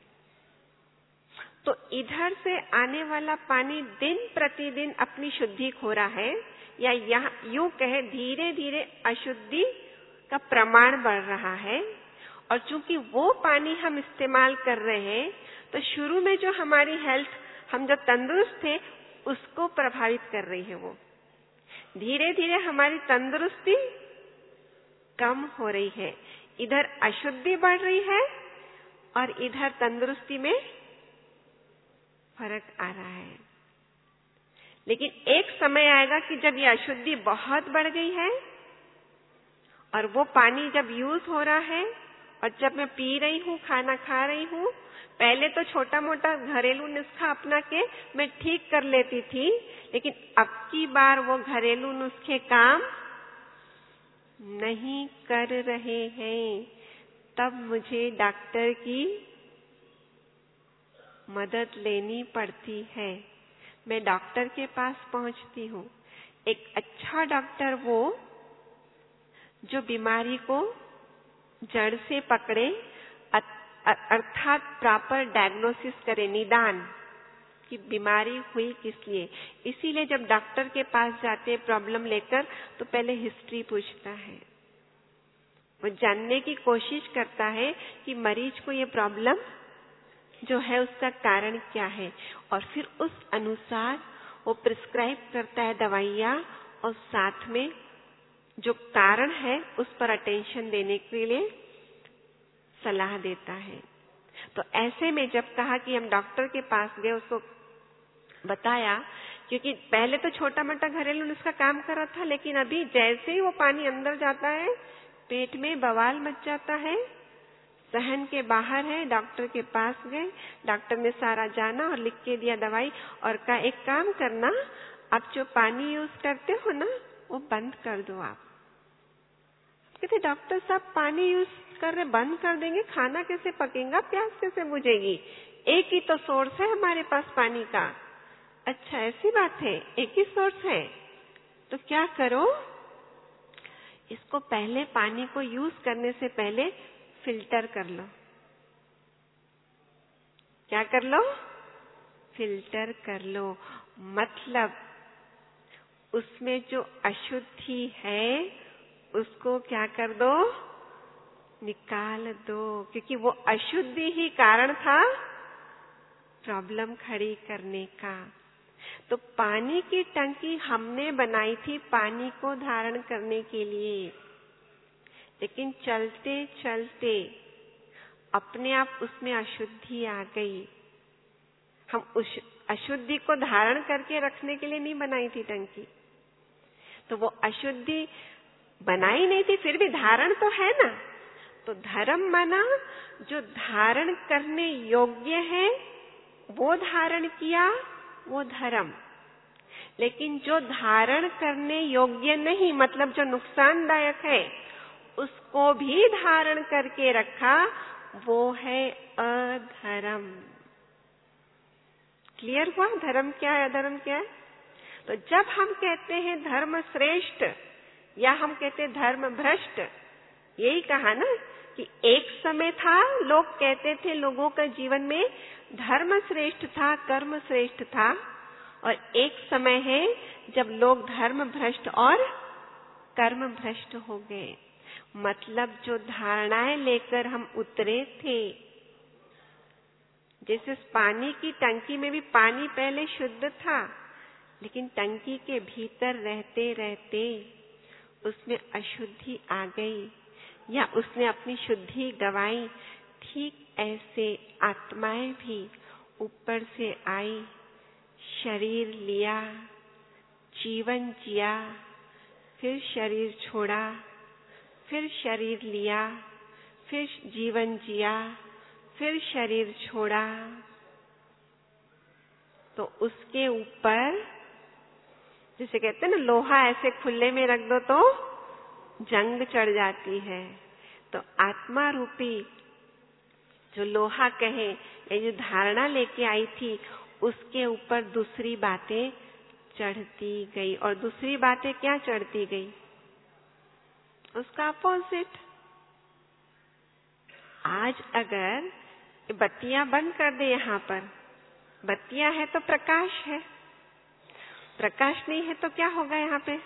Speaker 1: तो इधर से आने वाला पानी दिन प्रतिदिन अपनी शुद्धि खो रहा है, या यहाँ यूं कहे धीरे धीरे अशुद्धि का प्रमाण बढ़ रहा है। और चूंकि वो पानी हम इस्तेमाल कर रहे हैं, तो शुरू में जो हमारी हेल्थ, हम जो तंदुरुस्त थे, उसको प्रभावित कर रही है। वो धीरे धीरे हमारी तंदुरुस्ती कम हो रही है। इधर अशुद्धि बढ़ रही है और इधर तंदुरुस्ती में फर्क आ रहा है। लेकिन एक समय आएगा कि जब ये अशुद्धि बहुत बढ़ गई है और वो पानी जब यूज हो रहा है, और जब मैं पी रही हूँ, खाना खा रही हूँ, पहले तो छोटा मोटा घरेलू नुस्खा अपना के मैं ठीक कर लेती थी, लेकिन अब की बार वो घरेलू नुस्खे काम नहीं कर रहे हैं। तब मुझे डॉक्टर की मदद लेनी पड़ती है। मैं डॉक्टर के पास पहुंचती हूँ। एक अच्छा डॉक्टर वो जो बीमारी को जड़ से पकड़े, अर्थात प्रॉपर डायग्नोसिस करे, निदान कि बीमारी हुई किस लिए। इसीलिए जब डॉक्टर के पास जाते हैं प्रॉब्लम लेकर, तो पहले हिस्ट्री पूछता है। वो जानने की कोशिश करता है कि मरीज को ये प्रॉब्लम जो है उसका कारण क्या है, और फिर उस अनुसार वो प्रिस्क्राइब करता है दवाइयाँ, और साथ में जो कारण है उस पर अटेंशन देने के लिए सलाह देता है। तो ऐसे में जब कहा कि हम डॉक्टर के पास गए, उसको बताया, क्योंकि पहले तो छोटा मोटा घरेलू नुस्खा काम कर रहा था, लेकिन अभी जैसे ही वो पानी अंदर जाता है, पेट में बवाल मच जाता है, सहन के बाहर है। डॉक्टर के पास गए, डॉक्टर ने सारा जाना और लिख के दिया दवाई, और कहा एक काम करना, आप जो पानी यूज करते हो ना, वो बंद कर दो। आप कहते डॉक्टर साहब पानी यूज कर रहे, बंद कर देंगे, खाना कैसे पकेगा, प्यास कैसे बुझेगी, एक ही तो सोर्स है हमारे पास पानी का। अच्छा ऐसी बात है, एक ही सोर्स है, तो क्या करो, इसको पहले पानी को यूज करने से पहले फिल्टर कर लो। क्या कर लो? फिल्टर कर लो। मतलब उसमें जो अशुद्धि है उसको क्या कर दो, निकाल दो, क्योंकि वो अशुद्धि ही कारण था प्रॉब्लम खड़ी करने का। तो पानी की टंकी हमने बनाई थी पानी को धारण करने के लिए, लेकिन चलते चलते अपने आप उसमें अशुद्धि आ गई। हम उस अशुद्धि को धारण करके रखने के लिए नहीं बनाई थी टंकी, तो वो अशुद्धि बनाई नहीं थी, फिर भी धारण तो है ना। तो धर्म माना जो धारण करने योग्य है वो धारण किया, वो धर्म। लेकिन जो धारण करने योग्य नहीं, मतलब जो नुकसानदायक है, उसको भी धारण करके रखा, वो है अधर्म। क्लियर हुआ धर्म क्या है, अधर्म क्या है? तो जब हम कहते हैं धर्म श्रेष्ठ या हम कहते हैं धर्म भ्रष्ट, यही कहा ना कि एक समय था लोग कहते थे, लोगों का जीवन में धर्म श्रेष्ठ था, कर्म श्रेष्ठ था, और एक समय है जब लोग धर्म भ्रष्ट और कर्म भ्रष्ट हो गए। मतलब जो धारणाएं लेकर हम उतरे थे, जैसे पानी की टंकी में भी पानी पहले शुद्ध था, लेकिन टंकी के भीतर रहते रहते उसमें अशुद्धि आ गई या उसने अपनी शुद्धि गंवाई। ठीक ऐसे आत्माएं भी ऊपर से आई, शरीर लिया, जीवन जिया, फिर शरीर छोड़ा, फिर शरीर लिया, फिर जीवन जिया, फिर शरीर छोड़ा। तो उसके ऊपर जैसे कहते हैं ना, लोहा ऐसे खुले में रख दो तो जंग चढ़ जाती है। तो आत्मा रूपी जो लोहा कहे, ये जो धारणा लेके आई थी, उसके ऊपर दूसरी बातें चढ़ती गई और दूसरी बातें क्या चढ़ती गई? उसका अपोजिट। आज अगर बत्तियां बंद कर दे, यहाँ पर बत्तियां है तो प्रकाश है, प्रकाश नहीं है तो क्या होगा? यहाँ पे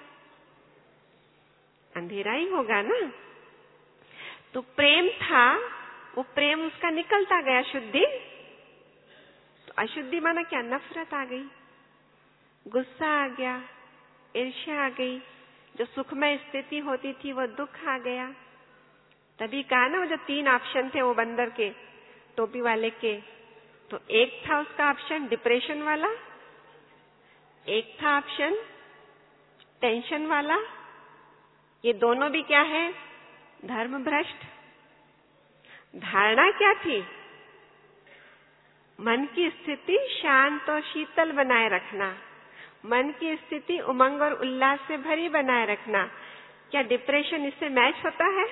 Speaker 1: अंधेरा ही होगा ना। तो प्रेम था, वो प्रेम उसका निकलता गया, शुद्धि। तो अशुद्धि माना क्या? नफरत आ गई, गुस्सा आ गया, ईर्ष्या आ गई, जो सुखमय स्थिति होती थी वो दुख आ गया। तभी कहा ना, वो जो तीन ऑप्शन थे वो बंदर के, टोपी वाले के, तो एक था उसका ऑप्शन डिप्रेशन वाला, एक था ऑप्शन टेंशन वाला। ये दोनों भी क्या है? धर्म भ्रष्ट। धारणा क्या थी? मन की स्थिति शांत और शीतल बनाए रखना, मन की स्थिति उमंग और उल्लास से भरी बनाए रखना। क्या डिप्रेशन इससे मैच होता है?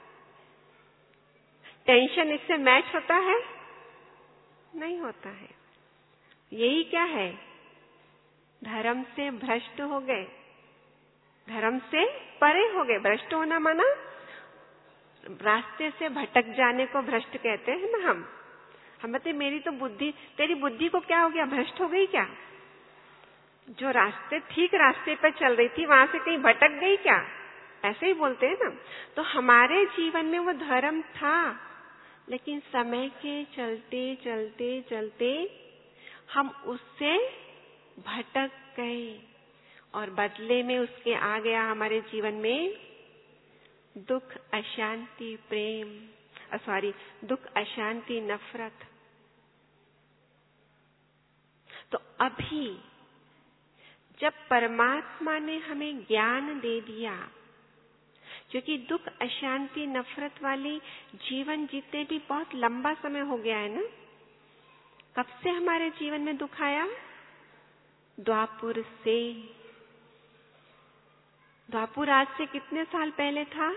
Speaker 1: टेंशन इससे मैच होता है? नहीं होता है। यही क्या है? धर्म से भ्रष्ट हो गए, धर्म से परे हो गए। भ्रष्ट होना माना रास्ते से भटक जाने को भ्रष्ट कहते हैं ना हम। हम कहते मेरी तो बुद्धि, तेरी बुद्धि को क्या हो गया? भ्रष्ट हो गई क्या? जो रास्ते, ठीक रास्ते पर चल रही थी, वहां से कहीं भटक गई क्या? ऐसे ही बोलते हैं ना। तो हमारे जीवन में वो धर्म था, लेकिन समय के चलते चलते चलते हम उससे भटक गए और बदले में उसके आ गया हमारे जीवन में दुख, अशांति, प्रेम, सॉरी दुख, अशांति, नफरत। तो अभी जब परमात्मा ने हमें ज्ञान दे दिया, क्योंकि दुख, अशांति, नफरत वाली जीवन जीते भी बहुत लंबा समय हो गया है ना। कब से हमारे जीवन में दुख आया? द्वापुर से। द्वापुर आज से कितने साल पहले था?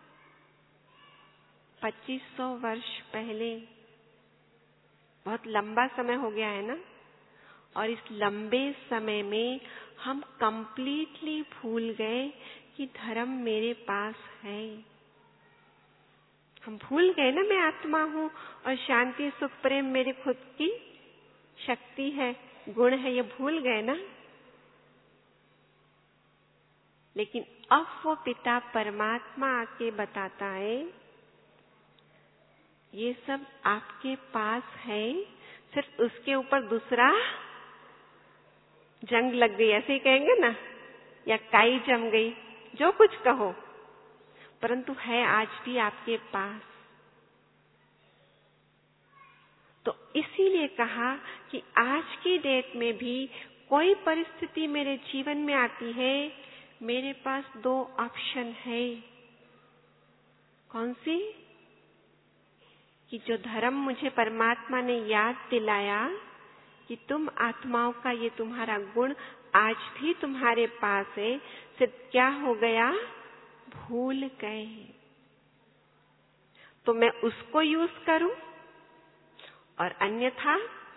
Speaker 1: पच्चीस सौ वर्ष पहले। बहुत लंबा समय हो गया है ना। और इस लंबे समय में हम कंप्लीटली भूल गए कि धर्म मेरे पास है। हम भूल गए ना, मैं आत्मा हूँ और शांति, सुख, प्रेम मेरी खुद की शक्ति है, गुण है, ये भूल गए ना। लेकिन अब वो पिता परमात्मा आके बताता है, ये सब आपके पास है, सिर्फ उसके ऊपर दूसरा जंग लग गई, ऐसे ही कहेंगे ना, या काई जम गई, जो कुछ कहो, परंतु है आज भी आपके पास। तो इसीलिए कहा कि आज की डेट में भी कोई परिस्थिति मेरे जीवन में आती है, मेरे पास दो ऑप्शन है। कौन सी? कि जो धर्म मुझे परमात्मा ने याद दिलाया कि तुम आत्माओं का ये तुम्हारा गुण आज भी तुम्हारे पास है, सिर्फ क्या हो गया? भूल गए। तो मैं उसको यूज करूं और अन्यथा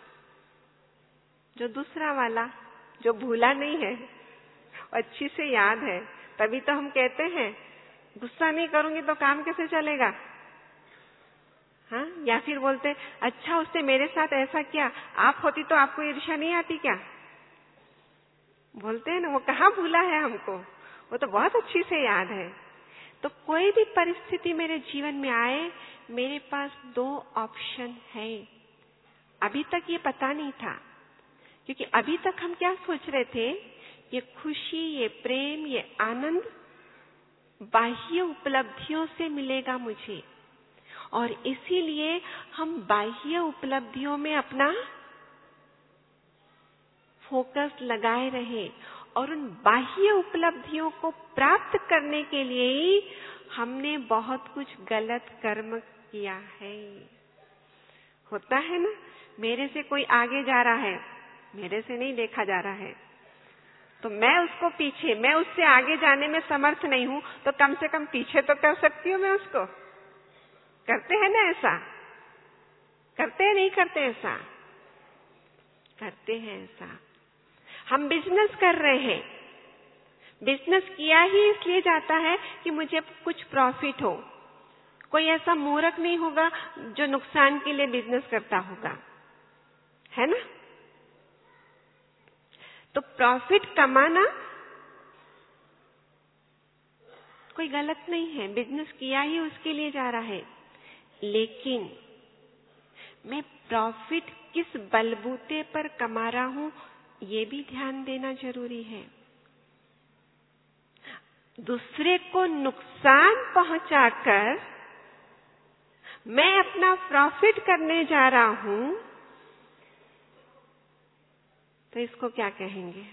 Speaker 1: जो दूसरा वाला, जो भूला नहीं है, अच्छी से याद है। तभी तो हम कहते हैं गुस्सा नहीं करूंगी तो काम कैसे चलेगा? हाँ, या फिर बोलते अच्छा उसने मेरे साथ ऐसा किया, आप होती तो आपको ईर्ष्या नहीं आती क्या? बोलते हैं ना। वो कहाँ भूला है हमको, वो तो बहुत अच्छी से याद है। तो कोई भी परिस्थिति मेरे जीवन में आए, मेरे पास दो ऑप्शन है। अभी तक ये पता नहीं था, क्योंकि अभी तक हम क्या सोच रहे थे? ये खुशी, ये प्रेम, ये आनंद बाह्य उपलब्धियों से मिलेगा मुझे, और इसीलिए हम बाह्य उपलब्धियों में अपना फोकस लगाए रहे, और उन बाह्य उपलब्धियों को प्राप्त करने के लिए ही हमने बहुत कुछ गलत कर्म किया है। होता है ना, मेरे से कोई आगे जा रहा है, मेरे से नहीं देखा जा रहा है, तो मैं उसको पीछे, मैं उससे आगे जाने में समर्थ नहीं हूं, तो कम से कम पीछे तो कर सकती हूँ मैं उसको। करते हैं ना ऐसा? करते हैं नहीं करते ऐसा? करते हैं ऐसा। हम बिजनेस कर रहे हैं, बिजनेस किया ही इसलिए जाता है कि मुझे कुछ प्रॉफिट हो। कोई ऐसा मूर्ख नहीं होगा जो नुकसान के लिए बिजनेस करता होगा, है ना? तो प्रॉफिट कमाना कोई गलत नहीं है, बिजनेस किया ही उसके लिए जा रहा है, लेकिन मैं प्रॉफिट किस बलबूते पर कमा रहा हूं ये भी ध्यान देना जरूरी है। दूसरे को नुकसान पहुंचाकर मैं अपना प्रॉफिट करने जा रहा हूं, तो इसको क्या कहेंगे?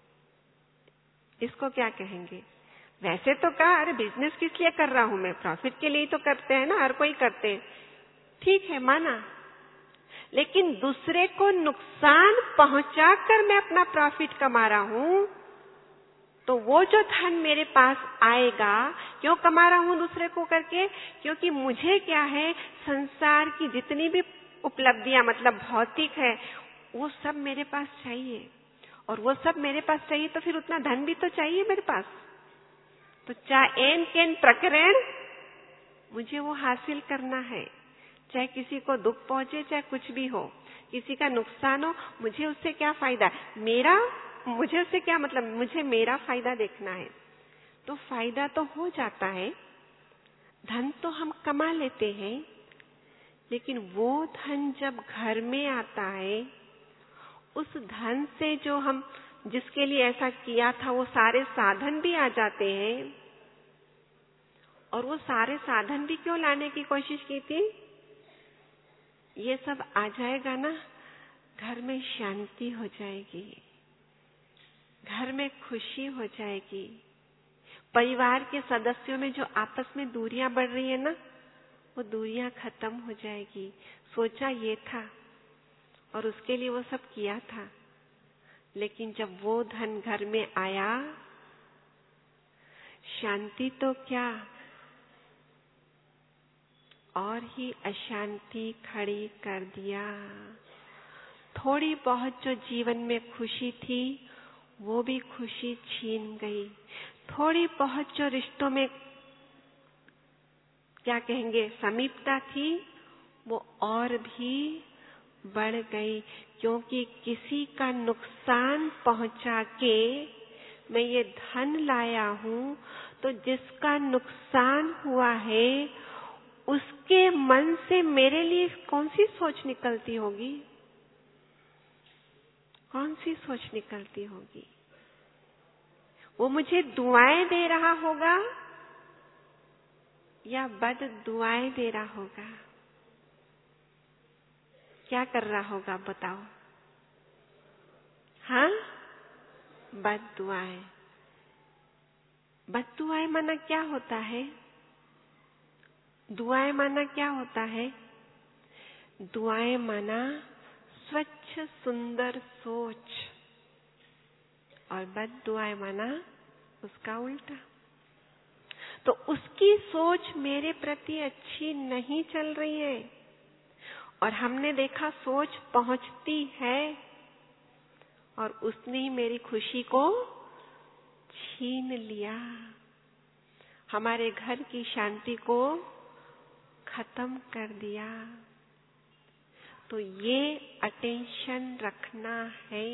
Speaker 1: इसको क्या कहेंगे? वैसे तो कहा, अरे बिजनेस किस लिए कर रहा हूं मैं? प्रॉफिट के लिए ही तो करते हैं ना, हर कोई करते हैं, ठीक है, माना। लेकिन दूसरे को नुकसान पहुंचाकर मैं अपना प्रॉफिट कमा रहा हूं, तो वो जो धन मेरे पास आएगा, क्यों कमा रहा हूं दूसरे को करके? क्योंकि मुझे क्या है, संसार की जितनी भी उपलब्धियां मतलब भौतिक है, वो सब मेरे पास चाहिए, और वो सब मेरे पास चाहिए तो फिर उतना धन भी तो चाहिए मेरे पास। तो चाहे एन केन प्रकरण मुझे वो हासिल करना है, चाहे किसी को दुख पहुंचे, चाहे कुछ भी हो, किसी का नुकसान हो, मुझे उससे क्या फायदा? मेरा मुझे उससे क्या मतलब? मुझे मेरा फायदा देखना है। तो फायदा तो हो जाता है, धन तो हम कमा लेते हैं, लेकिन वो धन जब घर में आता है, उस धन से जो हम जिसके लिए ऐसा किया था वो सारे साधन भी आ जाते हैं। और वो सारे साधन भी क्यों लाने की कोशिश की थी? ये सब आ जाएगा ना, घर में शांति हो जाएगी, घर में खुशी हो जाएगी, परिवार के सदस्यों में जो आपस में दूरियां बढ़ रही है ना, वो दूरियां खत्म हो जाएगी। सोचा ये था और उसके लिए वो सब किया था, लेकिन जब वो धन घर में आया, शांति तो क्या और ही अशांति खड़ी कर दिया। थोड़ी बहुत जो जीवन में खुशी थी वो भी खुशी छीन गई। थोड़ी बहुत जो रिश्तों में क्या कहेंगे समीपता थी वो और भी बढ़ गई, क्योंकि किसी का नुकसान पहुंचा के मैं ये धन लाया हूं, तो जिसका नुकसान हुआ है उसके मन से मेरे लिए कौन सी सोच निकलती होगी? कौन सी सोच निकलती होगी? वो मुझे दुआएं दे रहा होगा या बद दुआएं दे रहा होगा? क्या कर रहा होगा बताओ? हाँ, बद दुआएं। बद दुआएं माना क्या होता है? दुआएं माना क्या होता है? दुआएं माना स्वच्छ सुंदर सोच, और बद दुआएं माना उसका उल्टा। तो उसकी सोच मेरे प्रति अच्छी नहीं चल रही है, और हमने देखा सोच पहुंचती है, और उसने ही मेरी खुशी को छीन लिया, हमारे घर की शांति को खत्म कर दिया। तो ये अटेंशन रखना है।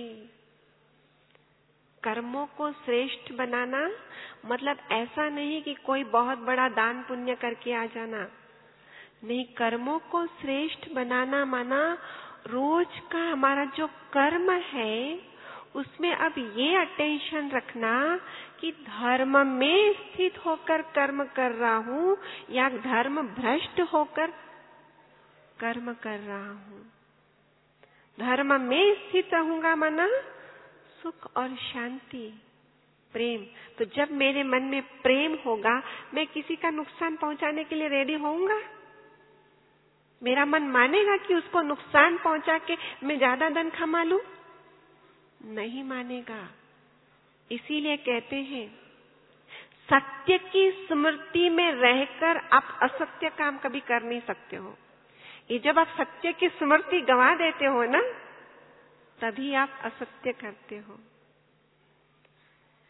Speaker 1: कर्मों को श्रेष्ठ बनाना मतलब ऐसा नहीं कि कोई बहुत बड़ा दान पुण्य करके आ जाना, नहीं, कर्मों को श्रेष्ठ बनाना माना रोज का हमारा जो कर्म है उसमें अब ये अटेंशन रखना कि धर्म में स्थित होकर कर्म कर रहा हूं या धर्म भ्रष्ट होकर कर्म कर रहा हूं। धर्म में स्थित रहूंगा माना सुख और शांति, प्रेम। तो जब मेरे मन में प्रेम होगा, मैं किसी का नुकसान पहुंचाने के लिए रेडी होऊंगा? मेरा मन मानेगा कि उसको नुकसान पहुंचा के मैं ज्यादा धन कमा लूं? नहीं मानेगा। इसीलिए कहते हैं सत्य की स्मृति में रहकर आप असत्य काम कभी कर नहीं सकते हो। ये जब आप सत्य की स्मृति गंवा देते हो ना, तभी आप असत्य करते हो।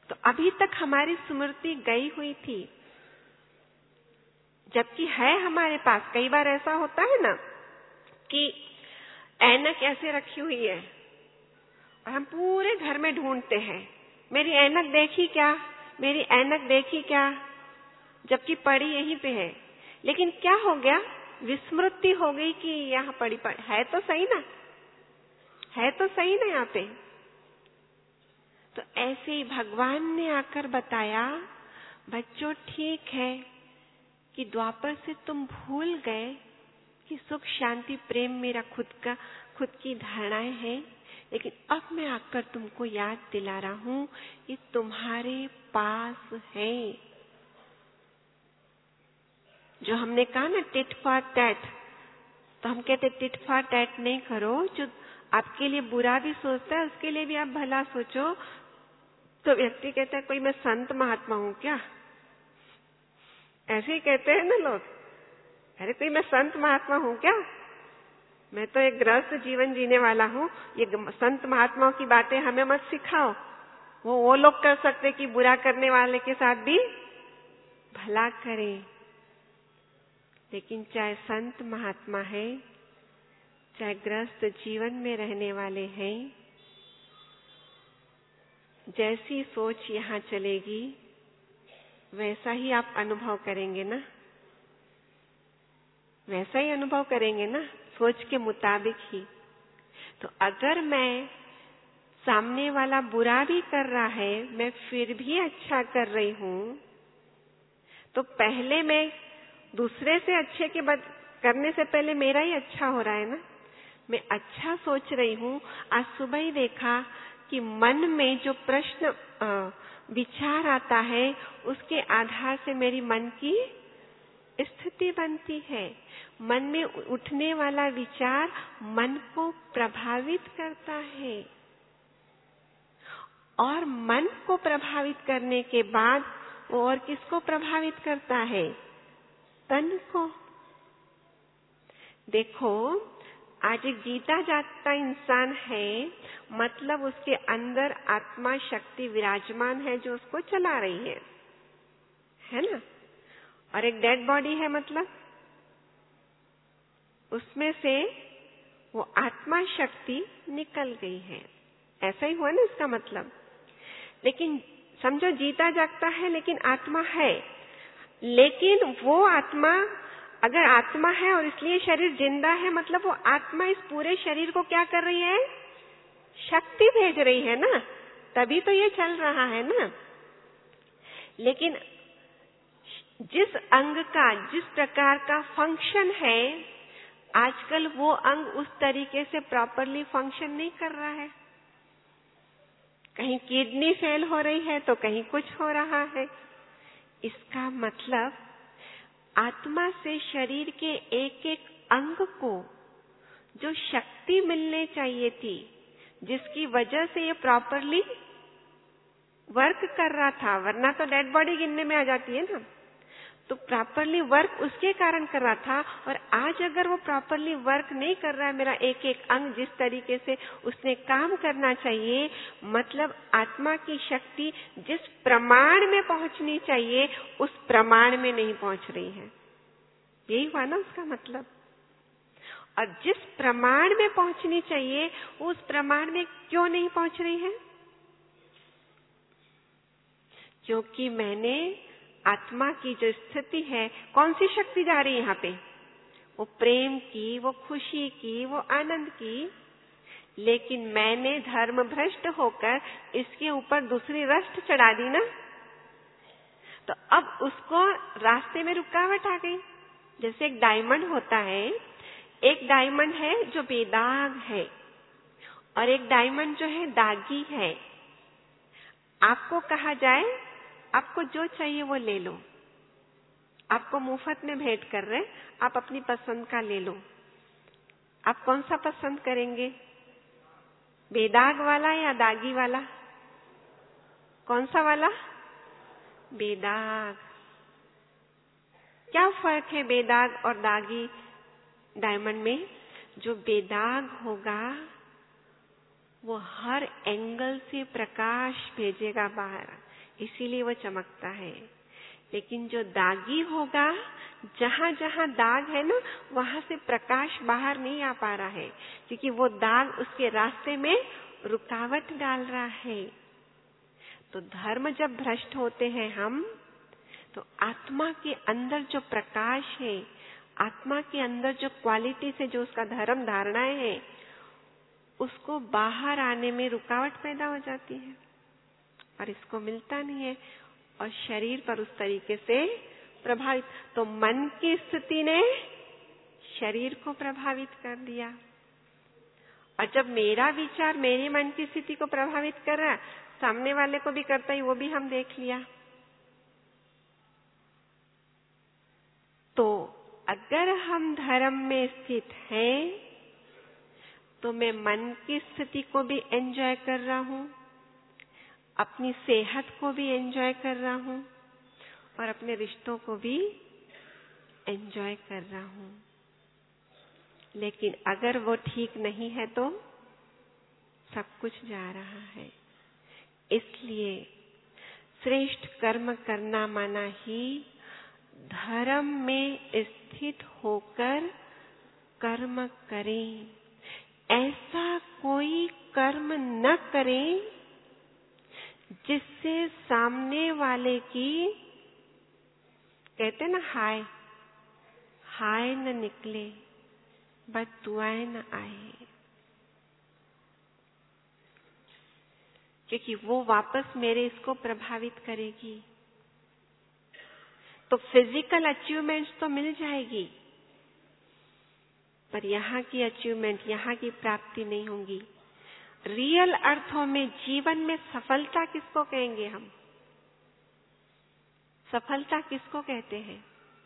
Speaker 1: तो अभी तक हमारी स्मृति गई हुई थी, जबकि है हमारे पास। कई बार ऐसा होता है ना कि ऐनक ऐसे रखी हुई है और हम पूरे घर में ढूंढते हैं, मेरी ऐनक देखी क्या, मेरी ऐनक देखी क्या, जबकि पड़ी यहीं पे है। लेकिन क्या हो गया, विस्मृति हो गई कि यहाँ पड़ी पड़ी है तो सही ना, है तो सही ना यहाँ पे। तो ऐसे ही भगवान ने आकर बताया, बच्चों ठीक है कि द्वापर से तुम भूल गए कि सुख शांति प्रेम मेरा खुद का खुद की धारणाएं हैं, लेकिन अब मैं आकर तुमको याद दिला रहा हूं कि तुम्हारे पास है। जो हमने कहा ना टिट फॉर टैट, तो हम कहते टिट फॉर टैट नहीं करो, जो आपके लिए बुरा भी सोचता है उसके लिए भी आप भला सोचो। तो व्यक्ति कहता है कोई मैं संत महात्मा हूं क्या, ऐसे ही कहते हैं ना लोग, अरे कोई मैं संत महात्मा हूं क्या, मैं तो एक गृहस्थ जीवन जीने वाला हूं, ये संत महात्माओं की बातें हमें मत सिखाओ। वो वो लोग कर सकते कि बुरा करने वाले के साथ भी भला करें। लेकिन चाहे संत महात्मा है, चाहे गृहस्थ जीवन में रहने वाले हैं, जैसी सोच यहाँ चलेगी वैसा ही आप अनुभव करेंगे ना, वैसा ही अनुभव करेंगे ना, सोच के मुताबिक ही। तो अगर मैं सामने वाला बुरा भी कर रहा है, मैं फिर भी अच्छा कर रही हूं, तो पहले मैं दूसरे से अच्छे के बाद करने से पहले मेरा ही अच्छा हो रहा है ना, मैं अच्छा सोच रही हूं। आज सुबह ही देखा कि मन में जो प्रश्न विचार आता है, उसके आधार से मेरी मन की स्थिति बनती है। मन में उठने वाला विचार मन को प्रभावित करता है, और मन को प्रभावित करने के बाद वो और किसको प्रभावित करता है, तन को। देखो, आज एक जीता जागता इंसान है, मतलब उसके अंदर आत्मा शक्ति विराजमान है जो उसको चला रही है, है ना। और एक डेड बॉडी है, मतलब उसमें से वो आत्मा शक्ति निकल गई है, ऐसा ही हुआ ना इसका मतलब। लेकिन समझो जीता जागता है लेकिन आत्मा है, लेकिन वो आत्मा, अगर आत्मा है और इसलिए शरीर जिंदा है, मतलब वो आत्मा इस पूरे शरीर को क्या कर रही है, शक्ति भेज रही है ना, तभी तो ये चल रहा है ना। लेकिन जिस अंग का जिस प्रकार का फंक्शन है, आजकल वो अंग उस तरीके से प्रॉपरली फंक्शन नहीं कर रहा है। कहीं किडनी फेल हो रही है तो कहीं कुछ हो रहा है। इसका मतलब आत्मा से शरीर के एक एक अंग को जो शक्ति मिलने चाहिए थी, जिसकी वजह से ये प्रॉपरली वर्क कर रहा था, वरना तो डेड बॉडी गिनने में आ जाती है ना, तो प्रॉपरली वर्क उसके कारण कर रहा था। और आज अगर वो प्रॉपरली वर्क नहीं कर रहा है, मेरा एक एक अंग जिस तरीके से उसने काम करना चाहिए, मतलब आत्मा की शक्ति जिस प्रमाण में पहुंचनी चाहिए उस प्रमाण में नहीं पहुंच रही है। यही हुआ ना उसका मतलब। और जिस प्रमाण में पहुंचनी चाहिए उस प्रमाण में क्यों नहीं पहुंच रही है? क्योंकि मैंने आत्मा की जो स्थिति है, कौन सी शक्ति जा रही है यहाँ पे? वो प्रेम की, वो खुशी की, वो आनंद की। लेकिन मैंने धर्म भ्रष्ट होकर इसके ऊपर दूसरी रस्ट चढ़ा दी ना, तो अब उसको रास्ते में रुकावट आ गई। जैसे एक डायमंड होता है, एक डायमंड है जो बेदाग है और एक डायमंड जो है दागी है। आपको कहा जाए आपको जो चाहिए वो ले लो, आपको मुफ्त में भेंट कर रहे, आप अपनी पसंद का ले लो। आप कौन सा पसंद करेंगे, बेदाग वाला या दागी वाला? कौन सा वाला? बेदाग। क्या फर्क है बेदाग और दागी डायमंड में? जो बेदाग होगा वो हर एंगल से प्रकाश भेजेगा बाहर, इसीलिए वो चमकता है। लेकिन जो दागी होगा, जहां जहां दाग है ना, वहां से प्रकाश बाहर नहीं आ पा रहा है, क्योंकि वो दाग उसके रास्ते में रुकावट डाल रहा है। तो धर्म जब भ्रष्ट होते हैं हम, तो आत्मा के अंदर जो प्रकाश है, आत्मा के अंदर जो क्वालिटी से जो उसका धर्म धारणाएं हैं, उसको बाहर आने में रुकावट पैदा हो जाती है और इसको मिलता नहीं है, और शरीर पर उस तरीके से प्रभावित। तो मन की स्थिति ने शरीर को प्रभावित कर दिया, और जब मेरा विचार मेरे मन की स्थिति को प्रभावित कर रहा है, सामने वाले को भी करता ही, वो भी हम देख लिया। तो अगर हम धर्म में स्थित हैं, तो मैं मन की स्थिति को भी एंजॉय कर रहा हूं, अपनी सेहत को भी एंजॉय कर रहा हूं, और अपने रिश्तों को भी एंजॉय कर रहा हूं। लेकिन अगर वो ठीक नहीं है तो सब कुछ जा रहा है। इसलिए श्रेष्ठ कर्म करना माना ही धर्म में स्थित होकर कर्म करें। ऐसा कोई कर्म न करें जिससे सामने वाले की, कहते ना, हाय हाय न निकले, बददुआएं न आए, क्योंकि वो वापस मेरे इसको प्रभावित करेगी। तो फिजिकल अचीवमेंट्स तो मिल जाएगी, पर यहाँ की अचीवमेंट, यहाँ की प्राप्ति नहीं होगी। रियल अर्थों में जीवन में सफलता किसको कहेंगे हम? सफलता किसको कहते हैं?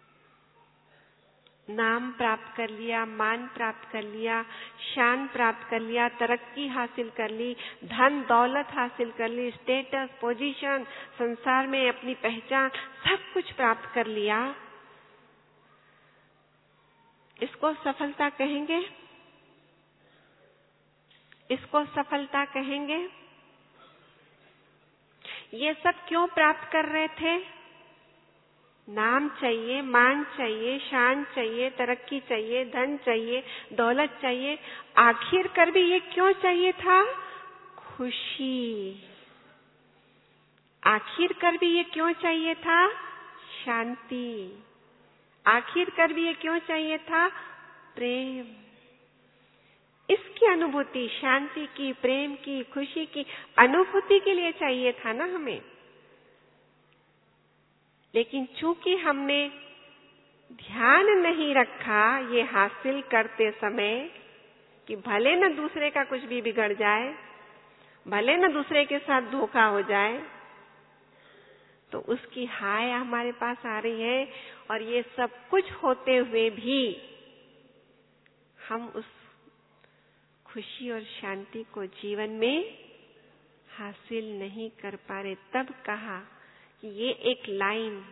Speaker 1: नाम प्राप्त कर लिया, मान प्राप्त कर लिया, शान प्राप्त कर लिया, तरक्की हासिल कर ली, धन दौलत हासिल कर ली, स्टेटस, पोजीशन, संसार में अपनी पहचान, सब कुछ प्राप्त कर लिया, इसको सफलता कहेंगे? इसको सफलता कहेंगे? ये सब क्यों प्राप्त कर रहे थे? नाम चाहिए, मान चाहिए, शान चाहिए, तरक्की चाहिए, धन चाहिए, दौलत चाहिए। आखिर कर भी ये क्यों चाहिए था? खुशी। आखिर कर भी ये क्यों चाहिए था? शांति। आखिर कर भी ये क्यों चाहिए था? प्रेम। इसकी अनुभूति, शांति की, प्रेम की, खुशी की अनुभूति के लिए चाहिए था ना हमें। लेकिन चूंकि हमने ध्यान नहीं रखा ये हासिल करते समय, कि भले न दूसरे का कुछ भी बिगड़ जाए, भले न दूसरे के साथ धोखा हो जाए, तो उसकी हाय हमारे पास आ रही है, और ये सब कुछ होते हुए भी हम उस खुशी और शांति को जीवन में हासिल नहीं कर पा रहे। तब कहा कि ये एक लाइन,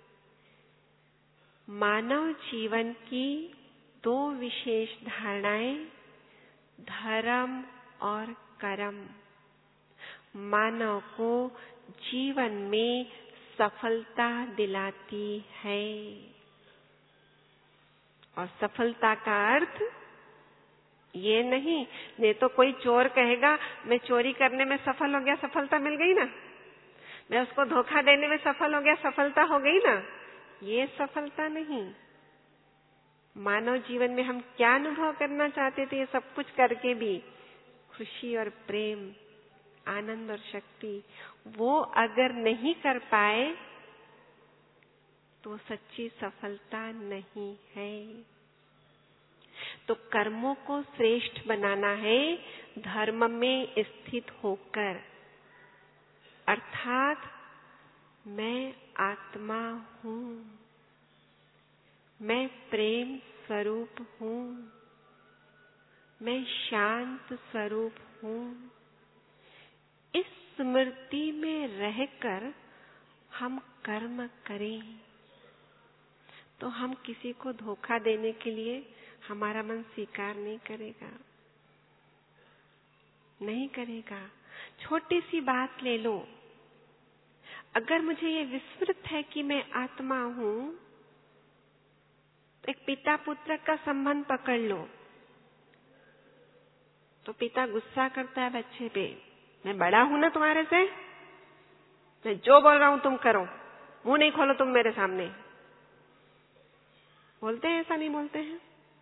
Speaker 1: मानव जीवन की दो विशेष धारणाएं, धर्म और कर्म, मानव को जीवन में सफलता दिलाती है। और सफलता का अर्थ ये नहीं, नहीं तो कोई चोर कहेगा मैं चोरी करने में सफल हो गया, सफलता मिल गई ना, मैं उसको धोखा देने में सफल हो गया, सफलता हो गई ना। ये सफलता नहीं। मानव जीवन में हम क्या अनुभव करना चाहते थे, ये सब कुछ करके भी खुशी और प्रेम, आनंद और शक्ति, वो अगर नहीं कर पाए तो सच्ची सफलता नहीं है। तो कर्मों को श्रेष्ठ बनाना है धर्म में स्थित होकर, अर्थात मैं आत्मा हूँ, मैं प्रेम स्वरूप हूँ, मैं शांत स्वरूप हूँ। इस स्मृति में रहकर हम कर्म करें तो हम किसी को धोखा देने के लिए हमारा मन स्वीकार नहीं करेगा, नहीं करेगा। छोटी सी बात ले लो, अगर मुझे ये विस्मृत है कि मैं आत्मा हूं, तो एक पिता पुत्र का संबंध पकड़ लो, तो पिता गुस्सा करता है बच्चे पे, मैं बड़ा हूं ना तुम्हारे से, मैं जो बोल रहा हूं तुम करो, मुंह नहीं खोलो तुम मेरे सामने। बोलते हैं ऐसा, नहीं बोलते हैं?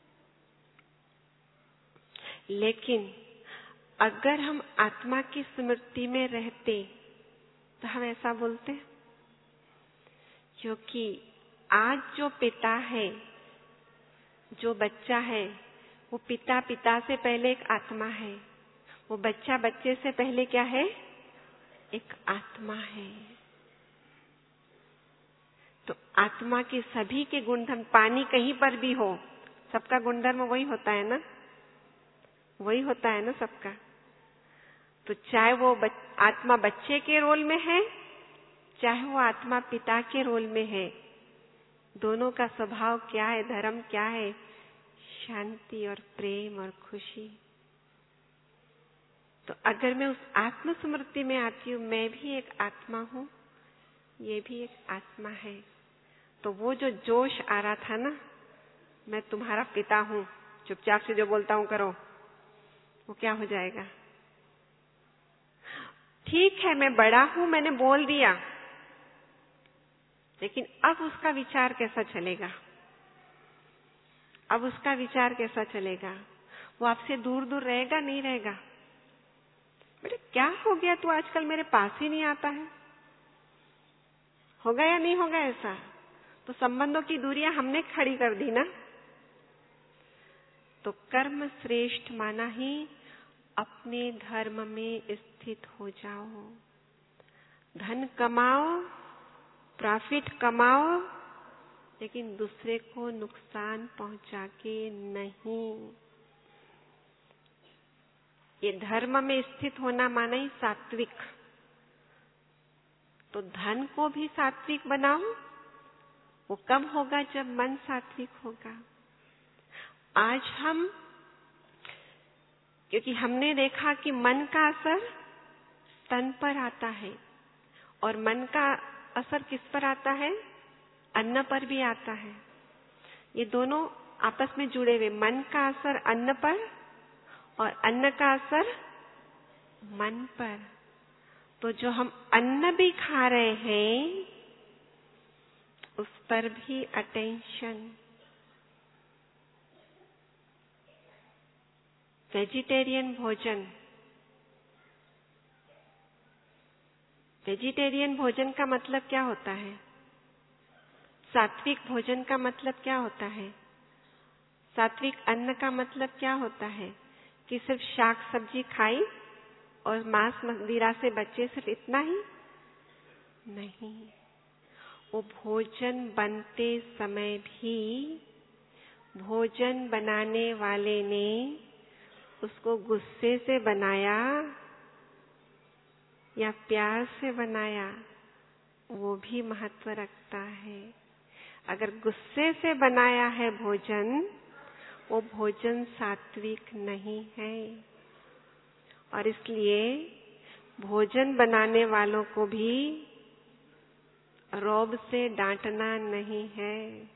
Speaker 1: लेकिन अगर हम आत्मा की स्मृति में रहते तो हम ऐसा बोलते, क्योंकि आज जो पिता है, जो बच्चा है, वो पिता पिता से पहले एक आत्मा है, वो बच्चा बच्चे से पहले क्या है? एक आत्मा है। तो आत्मा के सभी के गुणधर्म, पानी कहीं पर भी हो, सबका गुणधर्म वही होता है ना, वही होता है ना सबका। तो चाहे वो बच, आत्मा बच्चे के रोल में है, चाहे वो आत्मा पिता के रोल में है, दोनों का स्वभाव क्या है, धर्म क्या है? शांति और प्रेम और खुशी। तो अगर मैं उस आत्म स्मृति में आती हूँ, मैं भी एक आत्मा हूँ, ये भी एक आत्मा है, तो वो जो जोश आ रहा था ना, मैं तुम्हारा पिता हूँ, चुपचाप से जो बोलता हूँ करो, वो क्या हो जाएगा? ठीक है, मैं बड़ा हूं, मैंने बोल दिया, लेकिन अब उसका विचार कैसा चलेगा? अब उसका विचार कैसा चलेगा? वो आपसे दूर दूर रहेगा, नहीं रहेगा? बेटे क्या हो गया, तू आजकल मेरे पास ही नहीं आता है? होगा या नहीं होगा ऐसा? तो संबंधों की दूरियां हमने खड़ी कर दी ना। तो कर्म श्रेष्ठ माना ही अपने धर्म में स्थित हो जाओ। धन कमाओ, प्रॉफिट कमाओ, लेकिन दूसरे को नुकसान पहुंचा के नहीं। ये धर्म में स्थित होना माना ही सात्विक। तो धन को भी सात्विक बनाओ। वो कब होगा? जब मन सात्विक होगा। आज हम, क्योंकि हमने देखा कि मन का असर तन पर आता है और मन का असर किस पर आता है? अन्न पर भी आता है। ये दोनों आपस में जुड़े हुए, मन का असर अन्न पर और अन्न का असर मन पर। तो जो हम अन्न भी खा रहे हैं, उस पर भी अटेंशन। वेजिटेरियन भोजन, वेजिटेरियन भोजन का मतलब क्या होता है? सात्विक भोजन का मतलब क्या होता है? सात्विक अन्न का मतलब क्या होता है? कि सिर्फ शाक सब्जी खाई और मांस मदिरा से बचे, सिर्फ इतना ही नहीं। वो भोजन बनते समय भी भोजन बनाने वाले ने उसको गुस्से से बनाया या प्यार से बनाया, वो भी महत्व रखता है। अगर गुस्से से बनाया है भोजन, वो भोजन सात्विक नहीं है। और इसलिए भोजन बनाने वालों को भी रौब से डांटना नहीं है,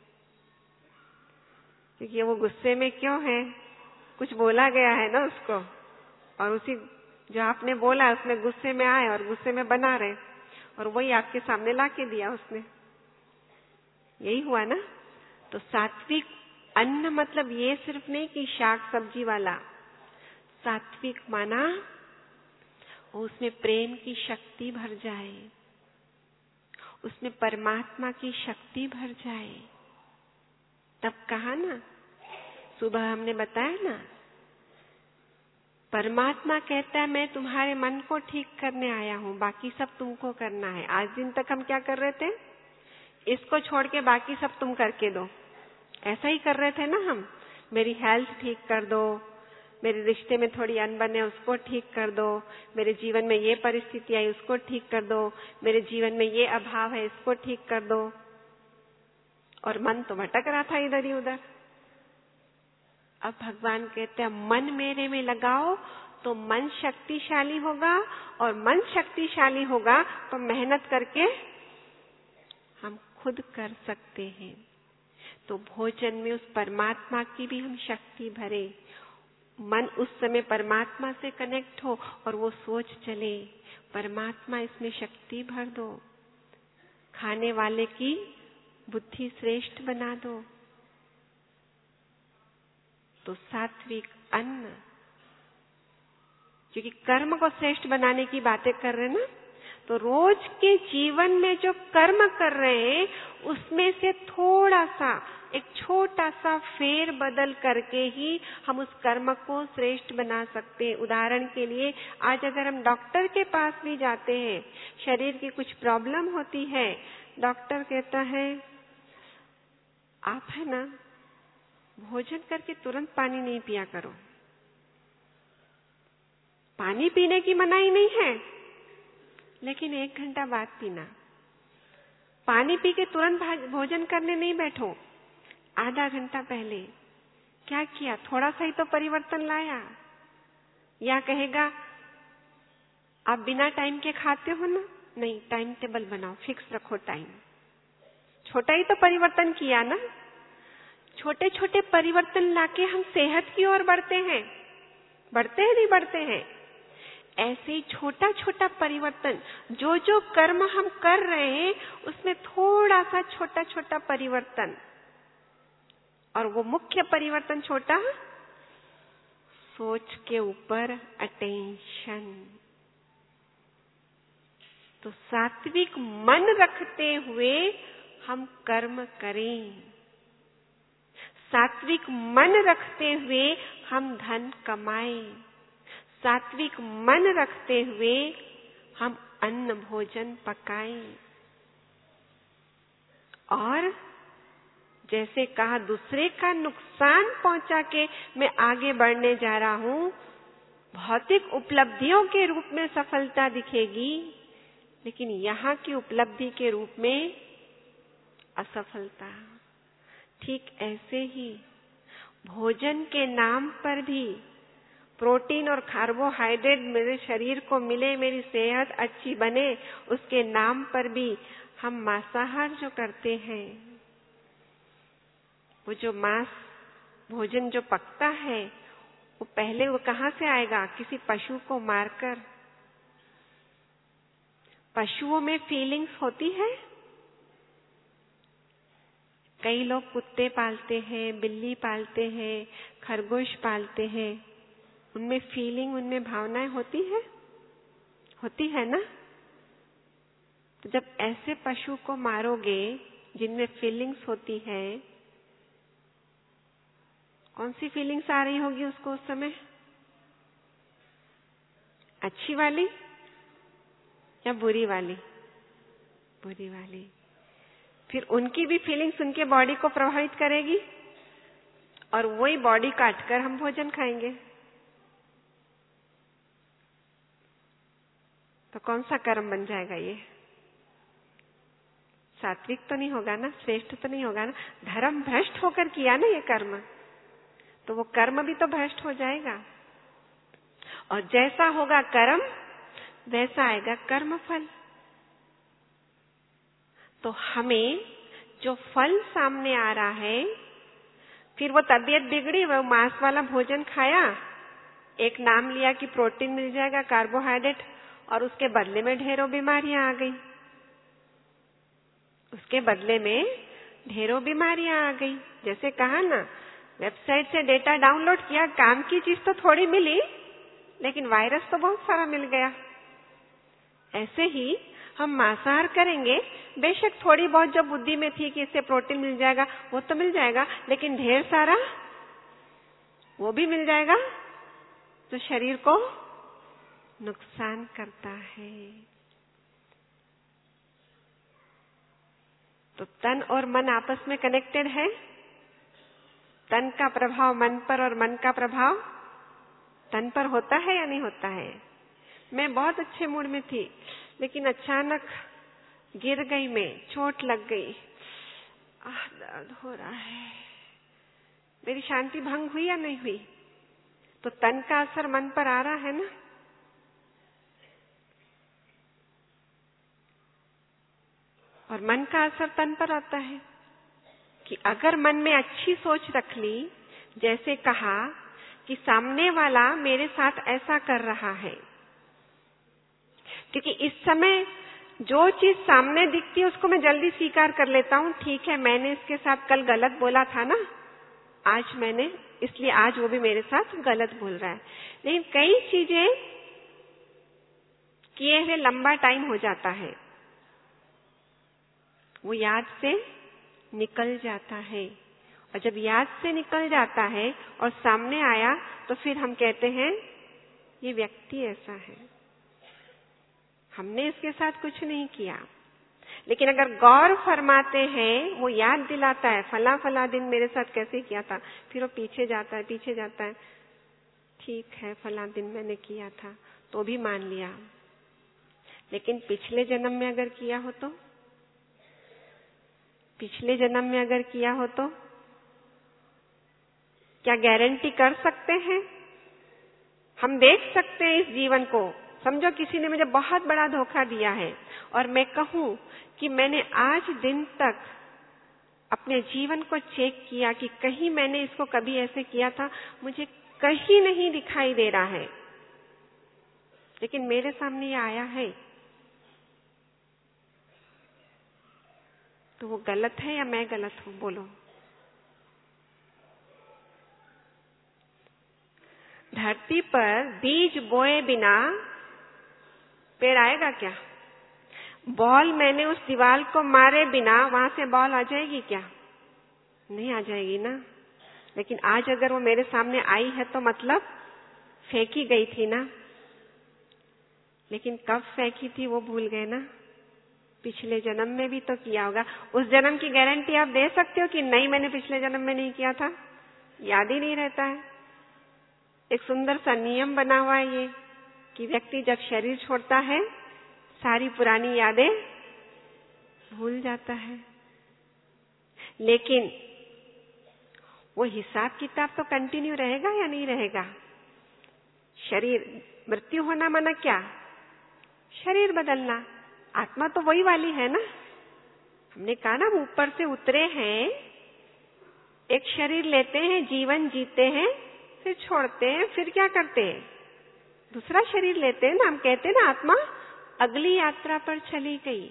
Speaker 1: क्योंकि वो गुस्से में क्यों है? कुछ बोला गया है ना उसको, और उसी जो आपने बोला उसमें गुस्से में आए और गुस्से में बना रहे, और वही आपके सामने ला के दिया उसने। यही हुआ ना। तो सात्विक अन्न मतलब ये सिर्फ नहीं कि शाक सब्जी वाला। सात्विक माना उसमें प्रेम की शक्ति भर जाए, उसमें परमात्मा की शक्ति भर जाए। तब कहा ना, सुबह हमने बताया ना, परमात्मा कहता है मैं तुम्हारे मन को ठीक करने आया हूं, बाकी सब तुमको करना है। आज दिन तक हम क्या कर रहे थे? इसको छोड़ के बाकी सब तुम करके दो। ऐसा ही कर रहे थे ना हम। मेरी हेल्थ ठीक कर दो, मेरे रिश्ते में थोड़ी अनबन है उसको ठीक कर दो, मेरे जीवन में ये परिस्थिति आई उसको ठीक कर दो, मेरे जीवन में ये अभाव है इसको ठीक कर दो। और मन तो भटक रहा था इधर ही उधर। अब भगवान कहते हैं मन मेरे में लगाओ तो मन शक्तिशाली होगा, और मन शक्तिशाली होगा तो मेहनत करके हम खुद कर सकते हैं। तो भोजन में उस परमात्मा की भी हम शक्ति भरे, मन उस समय परमात्मा से कनेक्ट हो और वो सोच चले परमात्मा इसमें शक्ति भर दो, खाने वाले की बुद्धि श्रेष्ठ बना दो। तो सात्विक अन्न, क्योंकि कर्म को श्रेष्ठ बनाने की बातें कर रहे हैं ना, तो रोज के जीवन में जो कर्म कर रहे हैं उसमें से थोड़ा सा, एक छोटा सा फेर बदल करके ही हम उस कर्म को श्रेष्ठ बना सकते हैं। उदाहरण के लिए आज अगर हम डॉक्टर के पास भी जाते हैं, शरीर की कुछ प्रॉब्लम होती है, डॉक्टर कहता है आप है ना भोजन करके तुरंत पानी नहीं पिया करो। पानी पीने की मनाही नहीं है, लेकिन एक घंटा बाद पीना। पानी पी के तुरंत भोजन करने नहीं बैठो, आधा घंटा पहले क्या किया, थोड़ा सा ही तो परिवर्तन लाया। या कहेगा आप बिना टाइम के खाते हो ना, नहीं टाइम टेबल बनाओ, फिक्स रखो टाइम। छोटा ही तो परिवर्तन किया ना। छोटे छोटे परिवर्तन लाके हम सेहत की ओर बढ़ते हैं, बढ़ते हैं नहीं बढ़ते हैं। ऐसे ही छोटा छोटा परिवर्तन, जो जो कर्म हम कर रहे हैं उसमें थोड़ा सा छोटा छोटा परिवर्तन, और वो मुख्य परिवर्तन छोटा, सोच के ऊपर अटेंशन। तो सात्विक मन रखते हुए हम कर्म करें, सात्विक मन रखते हुए हम धन कमाएं, सात्विक मन रखते हुए हम अन्न भोजन पकाएं। और जैसे कहा दूसरे का नुकसान पहुंचा के मैं आगे बढ़ने जा रहा हूं, भौतिक उपलब्धियों के रूप में सफलता दिखेगी, लेकिन यहाँ की उपलब्धि के रूप में असफलता। ठीक ऐसे ही भोजन के नाम पर भी प्रोटीन और कार्बोहाइड्रेट मेरे शरीर को मिले, मेरी सेहत अच्छी बने, उसके नाम पर भी हम मांसाहार जो करते हैं, वो जो मांस भोजन जो पकता है वो पहले वो कहाँ से आएगा, किसी पशु को मारकर। पशुओं में फीलिंग्स होती है। कई लोग कुत्ते पालते हैं, बिल्ली पालते हैं, खरगोश पालते हैं, उनमें फीलिंग, उनमें भावनाएं होती है, होती है ना। तो जब ऐसे पशु को मारोगे जिनमें फीलिंग्स होती है, कौन सी फीलिंग्स आ रही होगी उसको उस समय? अच्छी वाली या बुरी वाली? बुरी वाली। फिर उनकी भी फीलिंग्स उनके बॉडी को प्रभावित करेगी, और वही बॉडी काटकर हम भोजन खाएंगे। तो कौन सा कर्म बन जाएगा ये? सात्विक तो नहीं होगा ना, श्रेष्ठ तो नहीं होगा ना, धर्म भ्रष्ट होकर किया ना ये कर्म, तो वो कर्म भी तो भ्रष्ट हो जाएगा। और जैसा होगा कर्म वैसा आएगा कर्म फल। तो हमें जो फल सामने आ रहा है, फिर वो तबीयत बिगड़ी, वो मांस वाला भोजन खाया, एक नाम लिया कि प्रोटीन मिल जाएगा, कार्बोहाइड्रेट, और उसके बदले में ढेरों बीमारियां आ गई। उसके बदले में ढेरों बीमारियां आ गई। जैसे कहा ना, वेबसाइट से डेटा डाउनलोड किया, काम की चीज तो थोड़ी मिली, लेकिन वायरस तो बहुत सारा मिल गया। ऐसे ही हम मांसाहार करेंगे, बेशक थोड़ी बहुत जो बुद्धि में थी कि इससे प्रोटीन मिल जाएगा वो तो मिल जाएगा, लेकिन ढेर सारा वो भी मिल जाएगा तो शरीर को नुकसान करता है। तो तन और मन आपस में कनेक्टेड है। तन का प्रभाव मन पर और मन का प्रभाव तन पर होता है या नहीं होता है? मैं बहुत अच्छे मूड में थी, लेकिन अचानक गिर गई, मैं चोट लग गई, आह दर्द हो रहा है, मेरी शांति भंग हुई या नहीं हुई? तो तन का असर मन पर आ रहा है ना। और मन का असर तन पर आता है कि अगर मन में अच्छी सोच रख ली, जैसे कहा कि सामने वाला मेरे साथ ऐसा कर रहा है, क्योंकि इस समय जो चीज सामने दिखती है उसको मैं जल्दी स्वीकार कर लेता हूं। ठीक है, मैंने इसके साथ कल गलत बोला था ना, आज मैंने, इसलिए आज वो भी मेरे साथ गलत बोल रहा है। लेकिन कई चीजें किए हुए लंबा टाइम हो जाता है, वो याद से निकल जाता है। और जब याद से निकल जाता है और सामने आया तो फिर हम कहते हैं ये व्यक्ति ऐसा है, हमने इसके साथ कुछ नहीं किया। लेकिन अगर गौर फरमाते हैं, वो याद दिलाता है फला फला दिन मेरे साथ कैसे किया था, फिर वो पीछे जाता है पीछे जाता है, ठीक है फला दिन मैंने किया था तो भी मान लिया। लेकिन पिछले जन्म में अगर किया हो तो पिछले जन्म में अगर किया हो तो क्या गारंटी कर सकते हैं? हम देख सकते हैं इस जीवन को। समझो किसी ने मुझे बहुत बड़ा धोखा दिया है और मैं कहूं कि मैंने आज दिन तक अपने जीवन को चेक किया कि कहीं मैंने इसको कभी ऐसे किया था, मुझे कहीं नहीं दिखाई दे रहा है, लेकिन मेरे सामने ये आया है, तो वो गलत है या मैं गलत हूं? बोलो। धरती पर बीज बोए बिना पेड़ आएगा क्या? बॉल मैंने उस दीवार को मारे बिना वहां से बॉल आ जाएगी क्या? नहीं आ जाएगी ना। लेकिन आज अगर वो मेरे सामने आई है तो मतलब फेंकी गई थी ना। लेकिन कब फेंकी थी वो भूल गए ना। पिछले जन्म में भी तो किया होगा। उस जन्म की गारंटी आप दे सकते हो कि नहीं मैंने पिछले जन्म में नहीं किया था? याद ही नहीं रहता है। एक सुंदर सा नियम बना हुआ है ये कि व्यक्ति जब शरीर छोड़ता है सारी पुरानी यादें भूल जाता है, लेकिन वो हिसाब किताब तो कंटिन्यू रहेगा या नहीं रहेगा? शरीर मृत्यु होना माना क्या? शरीर बदलना। आत्मा तो वही वाली है ना। हमने कहा ना ऊपर से उतरे हैं, एक शरीर लेते हैं, जीवन जीते हैं, फिर छोड़ते हैं, फिर क्या करते हैं? दूसरा शरीर लेते हैं ना। हम कहते हैं ना आत्मा अगली यात्रा पर चली गई।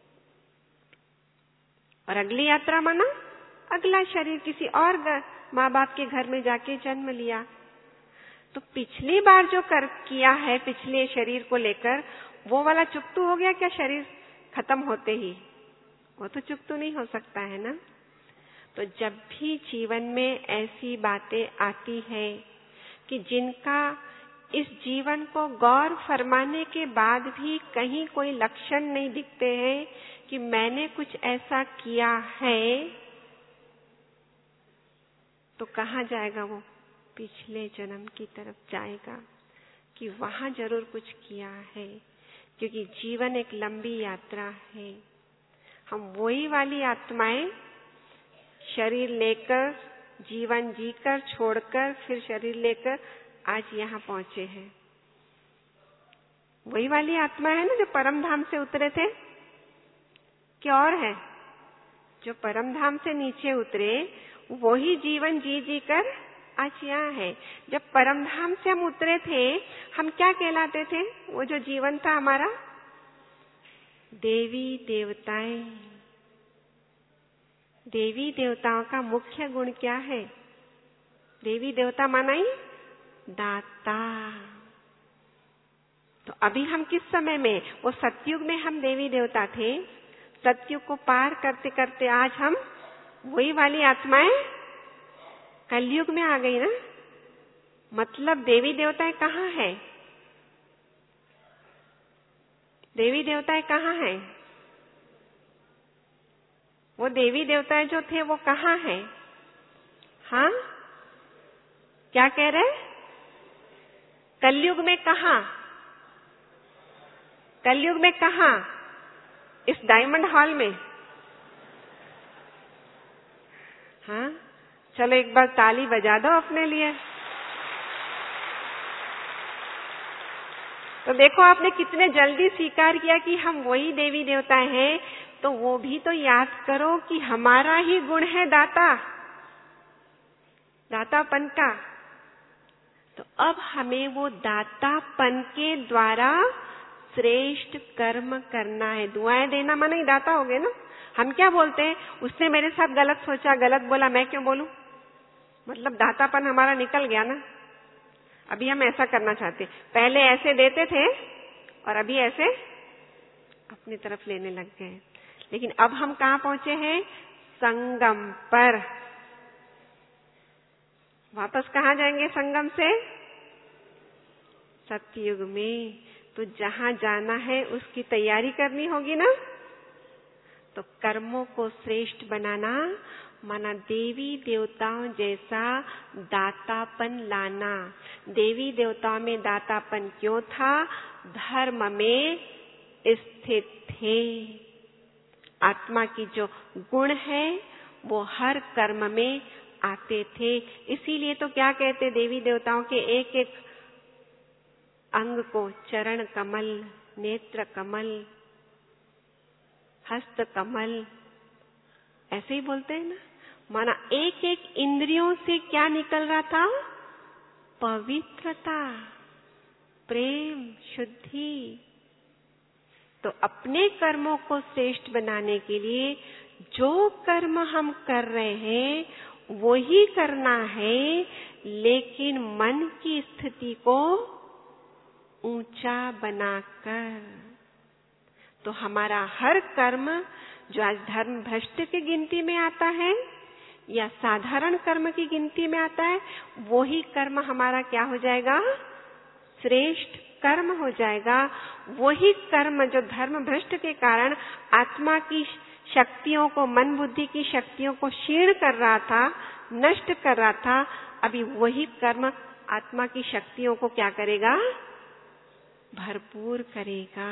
Speaker 1: और अगली यात्रा माना अगला शरीर किसी और माँ बाप के घर में जाके जन्म लिया। तो पिछली बार जो कर किया है पिछले शरीर को लेकर, वो वाला चुकतू हो गया क्या शरीर खत्म होते ही? वो तो चुकतू नहीं हो सकता है ना। तो जब भी जीवन में ऐसी बातें आती है कि जिनका इस जीवन को गौर फरमाने के बाद भी कहीं कोई लक्षण नहीं दिखते हैं कि मैंने कुछ ऐसा किया है, तो कहाँ जाएगा वो? पिछले जन्म की तरफ जाएगा कि वहां जरूर कुछ किया है, क्योंकि जीवन एक लंबी यात्रा है। हम वही वाली आत्माएं शरीर लेकर, जीवन जीकर, छोड़कर, फिर शरीर लेकर आज यहाँ पहुंचे हैं। वही वाली आत्मा है ना जो परम धाम से उतरे थे। क्या और है? जो परम धाम से नीचे उतरे वही जीवन जी जी कर आज यहाँ है। जब परम धाम से हम उतरे थे, हम क्या कहलाते थे? वो जो जीवन था हमारा, देवी देवताएं। देवी देवताओं का मुख्य गुण क्या है? देवी देवता माना ही दाता। तो अभी हम किस समय में? वो सतयुग में हम देवी देवता थे। सतयुग को पार करते करते आज हम वही वाली आत्माएं कलयुग में आ गई ना। मतलब देवी देवताएं कहाँ है? देवी देवताएं कहाँ है? वो देवी देवताएं जो थे वो कहाँ है? हाँ, क्या कह रहे? कलयुग में कहाँ? कलयुग में कहाँ? इस डायमंड हॉल में? हाँ, चलो एक बार ताली बजा दो अपने लिए। तो देखो आपने कितने जल्दी स्वीकार किया कि हम वही देवी देवता हैं। तो वो भी तो याद करो कि हमारा ही गुण है दाता, दातापन का। तो अब हमें वो दातापन के द्वारा श्रेष्ठ कर्म करना है। दुआएं देना माना ही दाता हो गए ना। हम क्या बोलते हैं, उसने मेरे साथ गलत सोचा, गलत बोला, मैं क्यों बोलूं? मतलब दातापन हमारा निकल गया ना। अभी हम ऐसा करना चाहते, पहले ऐसे देते थे और अभी ऐसे अपनी तरफ लेने लग गए। लेकिन अब हम कहां पहुंचे हैं? संगम पर। वापस कहां जाएंगे संगम से? सतयुग में। तो जहां जाना है उसकी तैयारी करनी होगी ना। तो कर्मों को श्रेष्ठ बनाना माना देवी देवताओं जैसा दातापन लाना। देवी देवताओं में दातापन क्यों था? धर्म में स्थित थे। आत्मा की जो गुण है वो हर कर्म में आते थे। इसीलिए तो क्या कहते देवी देवताओं के एक एक अंग को चरण कमल, नेत्र कमल, हस्त कमल ऐसे ही बोलते हैं ना। माना एक एक इंद्रियों से क्या निकल रहा था? पवित्रता, प्रेम, शुद्धि। तो अपने कर्मों को श्रेष्ठ बनाने के लिए जो कर्म हम कर रहे हैं वो ही करना है, लेकिन मन की स्थिति को ऊंचा बनाकर। तो हमारा हर कर्म जो आज धर्म भ्रष्ट की गिनती में आता है या साधारण कर्म की गिनती में आता है, वो ही कर्म हमारा क्या हो जाएगा? श्रेष्ठ कर्म हो जाएगा। वही कर्म जो धर्म भ्रष्ट के कारण आत्मा की शक्तियों को, मन बुद्धि की शक्तियों को क्षीण कर रहा था, नष्ट कर रहा था, अभी वही कर्म आत्मा की शक्तियों को क्या करेगा? भरपूर करेगा।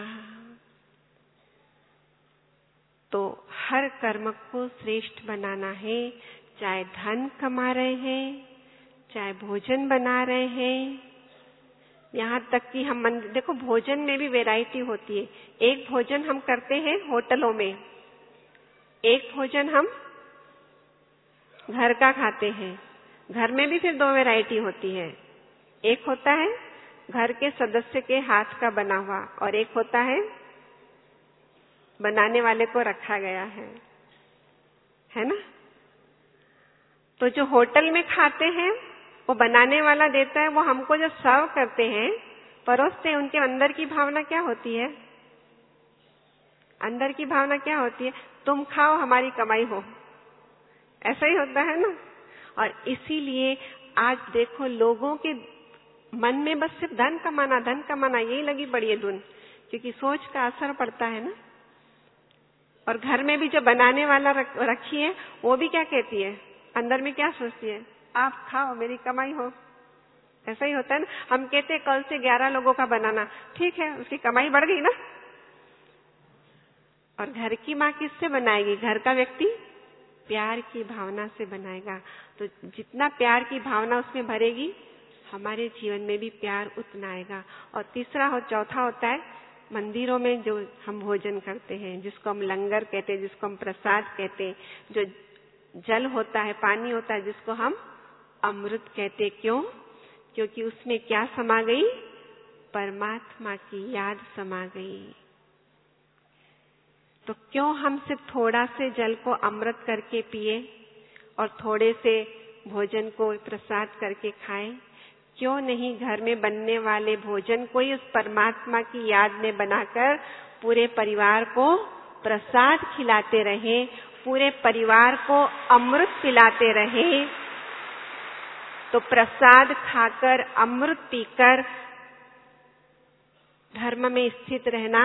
Speaker 1: तो हर कर्म को श्रेष्ठ बनाना है। चाहे धन कमा रहे हैं, चाहे भोजन बना रहे हैं, यहाँ तक कि हम मंदिर, देखो भोजन में भी वैरायटी होती है। एक भोजन हम करते हैं होटलों में, एक भोजन हम घर का खाते हैं। घर में भी फिर दो वैरायटी होती है। एक होता है घर के सदस्य के हाथ का बना हुआ और एक होता है बनाने वाले को रखा गया है, है ना। तो जो होटल में खाते हैं वो बनाने वाला देता है, वो हमको जो सर्व करते हैं, परोसते हैं, उनके अंदर की भावना क्या होती है? अंदर की भावना क्या होती है? तुम खाओ हमारी कमाई हो। ऐसा ही होता है ना। और इसीलिए आज देखो लोगों के मन में बस सिर्फ धन कमाना, धन कमाना यही लगी पड़ी है धुन, क्योंकि सोच का असर पड़ता है ना। और घर में भी जो बनाने वाला रख, रखी है वो भी क्या कहती है? अंदर में क्या सोचती है? आप खाओ मेरी कमाई हो। ऐसा ही होता है ना। हम कहते हैं कल से ग्यारह लोगों का बनाना, ठीक है, उसकी कमाई बढ़ गई ना। और घर की माँ किससे बनाएगी? घर का व्यक्ति प्यार की भावना से बनाएगा। तो जितना प्यार की भावना उसमें भरेगी, हमारे जीवन में भी प्यार उतना आएगा। और तीसरा हो चौथा होता है मंदिरों में जो हम भोजन करते हैं, जिसको हम लंगर कहते हैं, जिसको हम प्रसाद कहते हैं, जो जल होता है, पानी होता है, जिसको हम अमृत कहते। क्यों? क्योंकि उसमें क्या समा गई? परमात्मा की याद समा गई। तो क्यों हम सिर्फ थोड़ा से जल को अमृत करके पिए और थोड़े से भोजन को प्रसाद करके खाएं? क्यों नहीं घर में बनने वाले भोजन को ही उस परमात्मा की याद में बनाकर पूरे परिवार को प्रसाद खिलाते रहे, पूरे परिवार को अमृत पिलाते रहे। तो प्रसाद खाकर, अमृत पीकर धर्म में स्थित रहना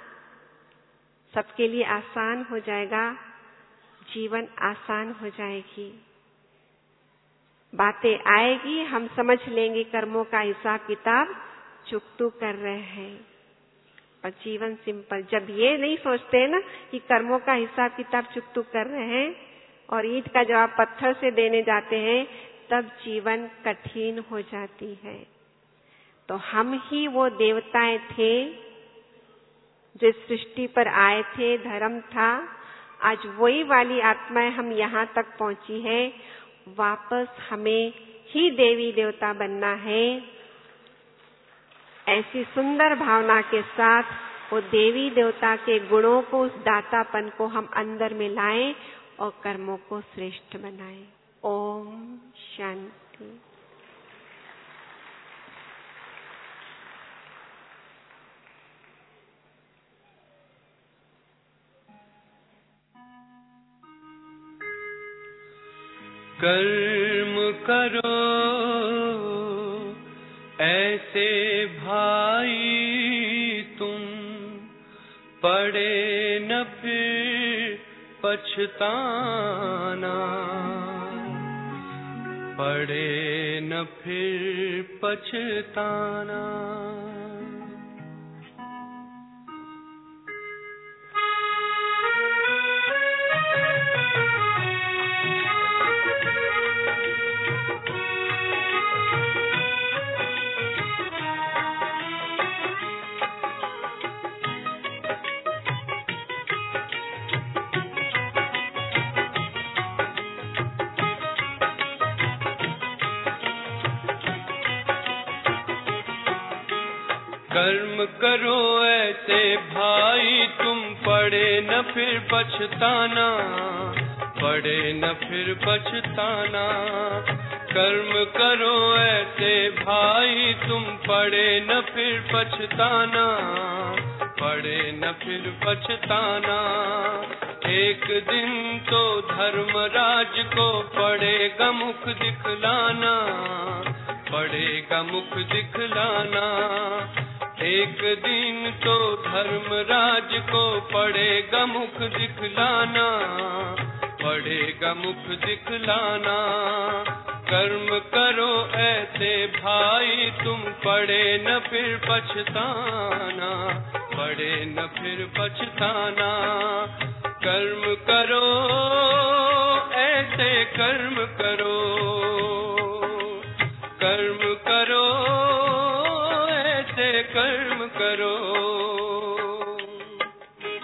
Speaker 1: सबके लिए आसान हो जाएगा, जीवन आसान हो जाएगी। बातें आएगी, हम समझ लेंगे कर्मों का हिसाब किताब चुकतू कर रहे हैं, और जीवन सिंपल। जब ये नहीं सोचते ना कि कर्मों का हिसाब किताब चुकतू कर रहे हैं, और ईंट का जवाब पत्थर से देने जाते हैं तब जीवन कठिन हो जाती है। तो हम ही वो देवताएं थे जो सृष्टि पर आए थे, धर्म था। आज वही वाली आत्माएं हम यहाँ तक पहुंची है। वापस हमें ही देवी देवता बनना है। ऐसी सुंदर भावना के साथ वो देवी देवता के गुणों को, उस दातापन को हम अंदर में लाएं और कर्मों को श्रेष्ठ बनाएं। ओम शांति।
Speaker 2: कर्म करो ऐसे भाई तुम, पड़े न फिर पछताना, पड़े न फिर पछताना। कर्म करो ऐसे भाई तुम, पड़े न फिर पछताना, पड़े न फिर पछताना। कर्म करो ऐसे भाई तुम, पड़े न फिर पछताना, पड़े न फिर पछताना। एक दिन तो धर्मराज को पड़ेगा मुख दिखलाना, पड़ेगा मुख दिखलाना। एक दिन तो धर्मराज को पड़ेगा मुख दिखलाना, पड़ेगा मुख दिखलाना। कर्म करो ऐसे भाई तुम, पड़े न फिर पछताना, पड़े न फिर पछताना। कर्म करो ऐसे कर्म करो,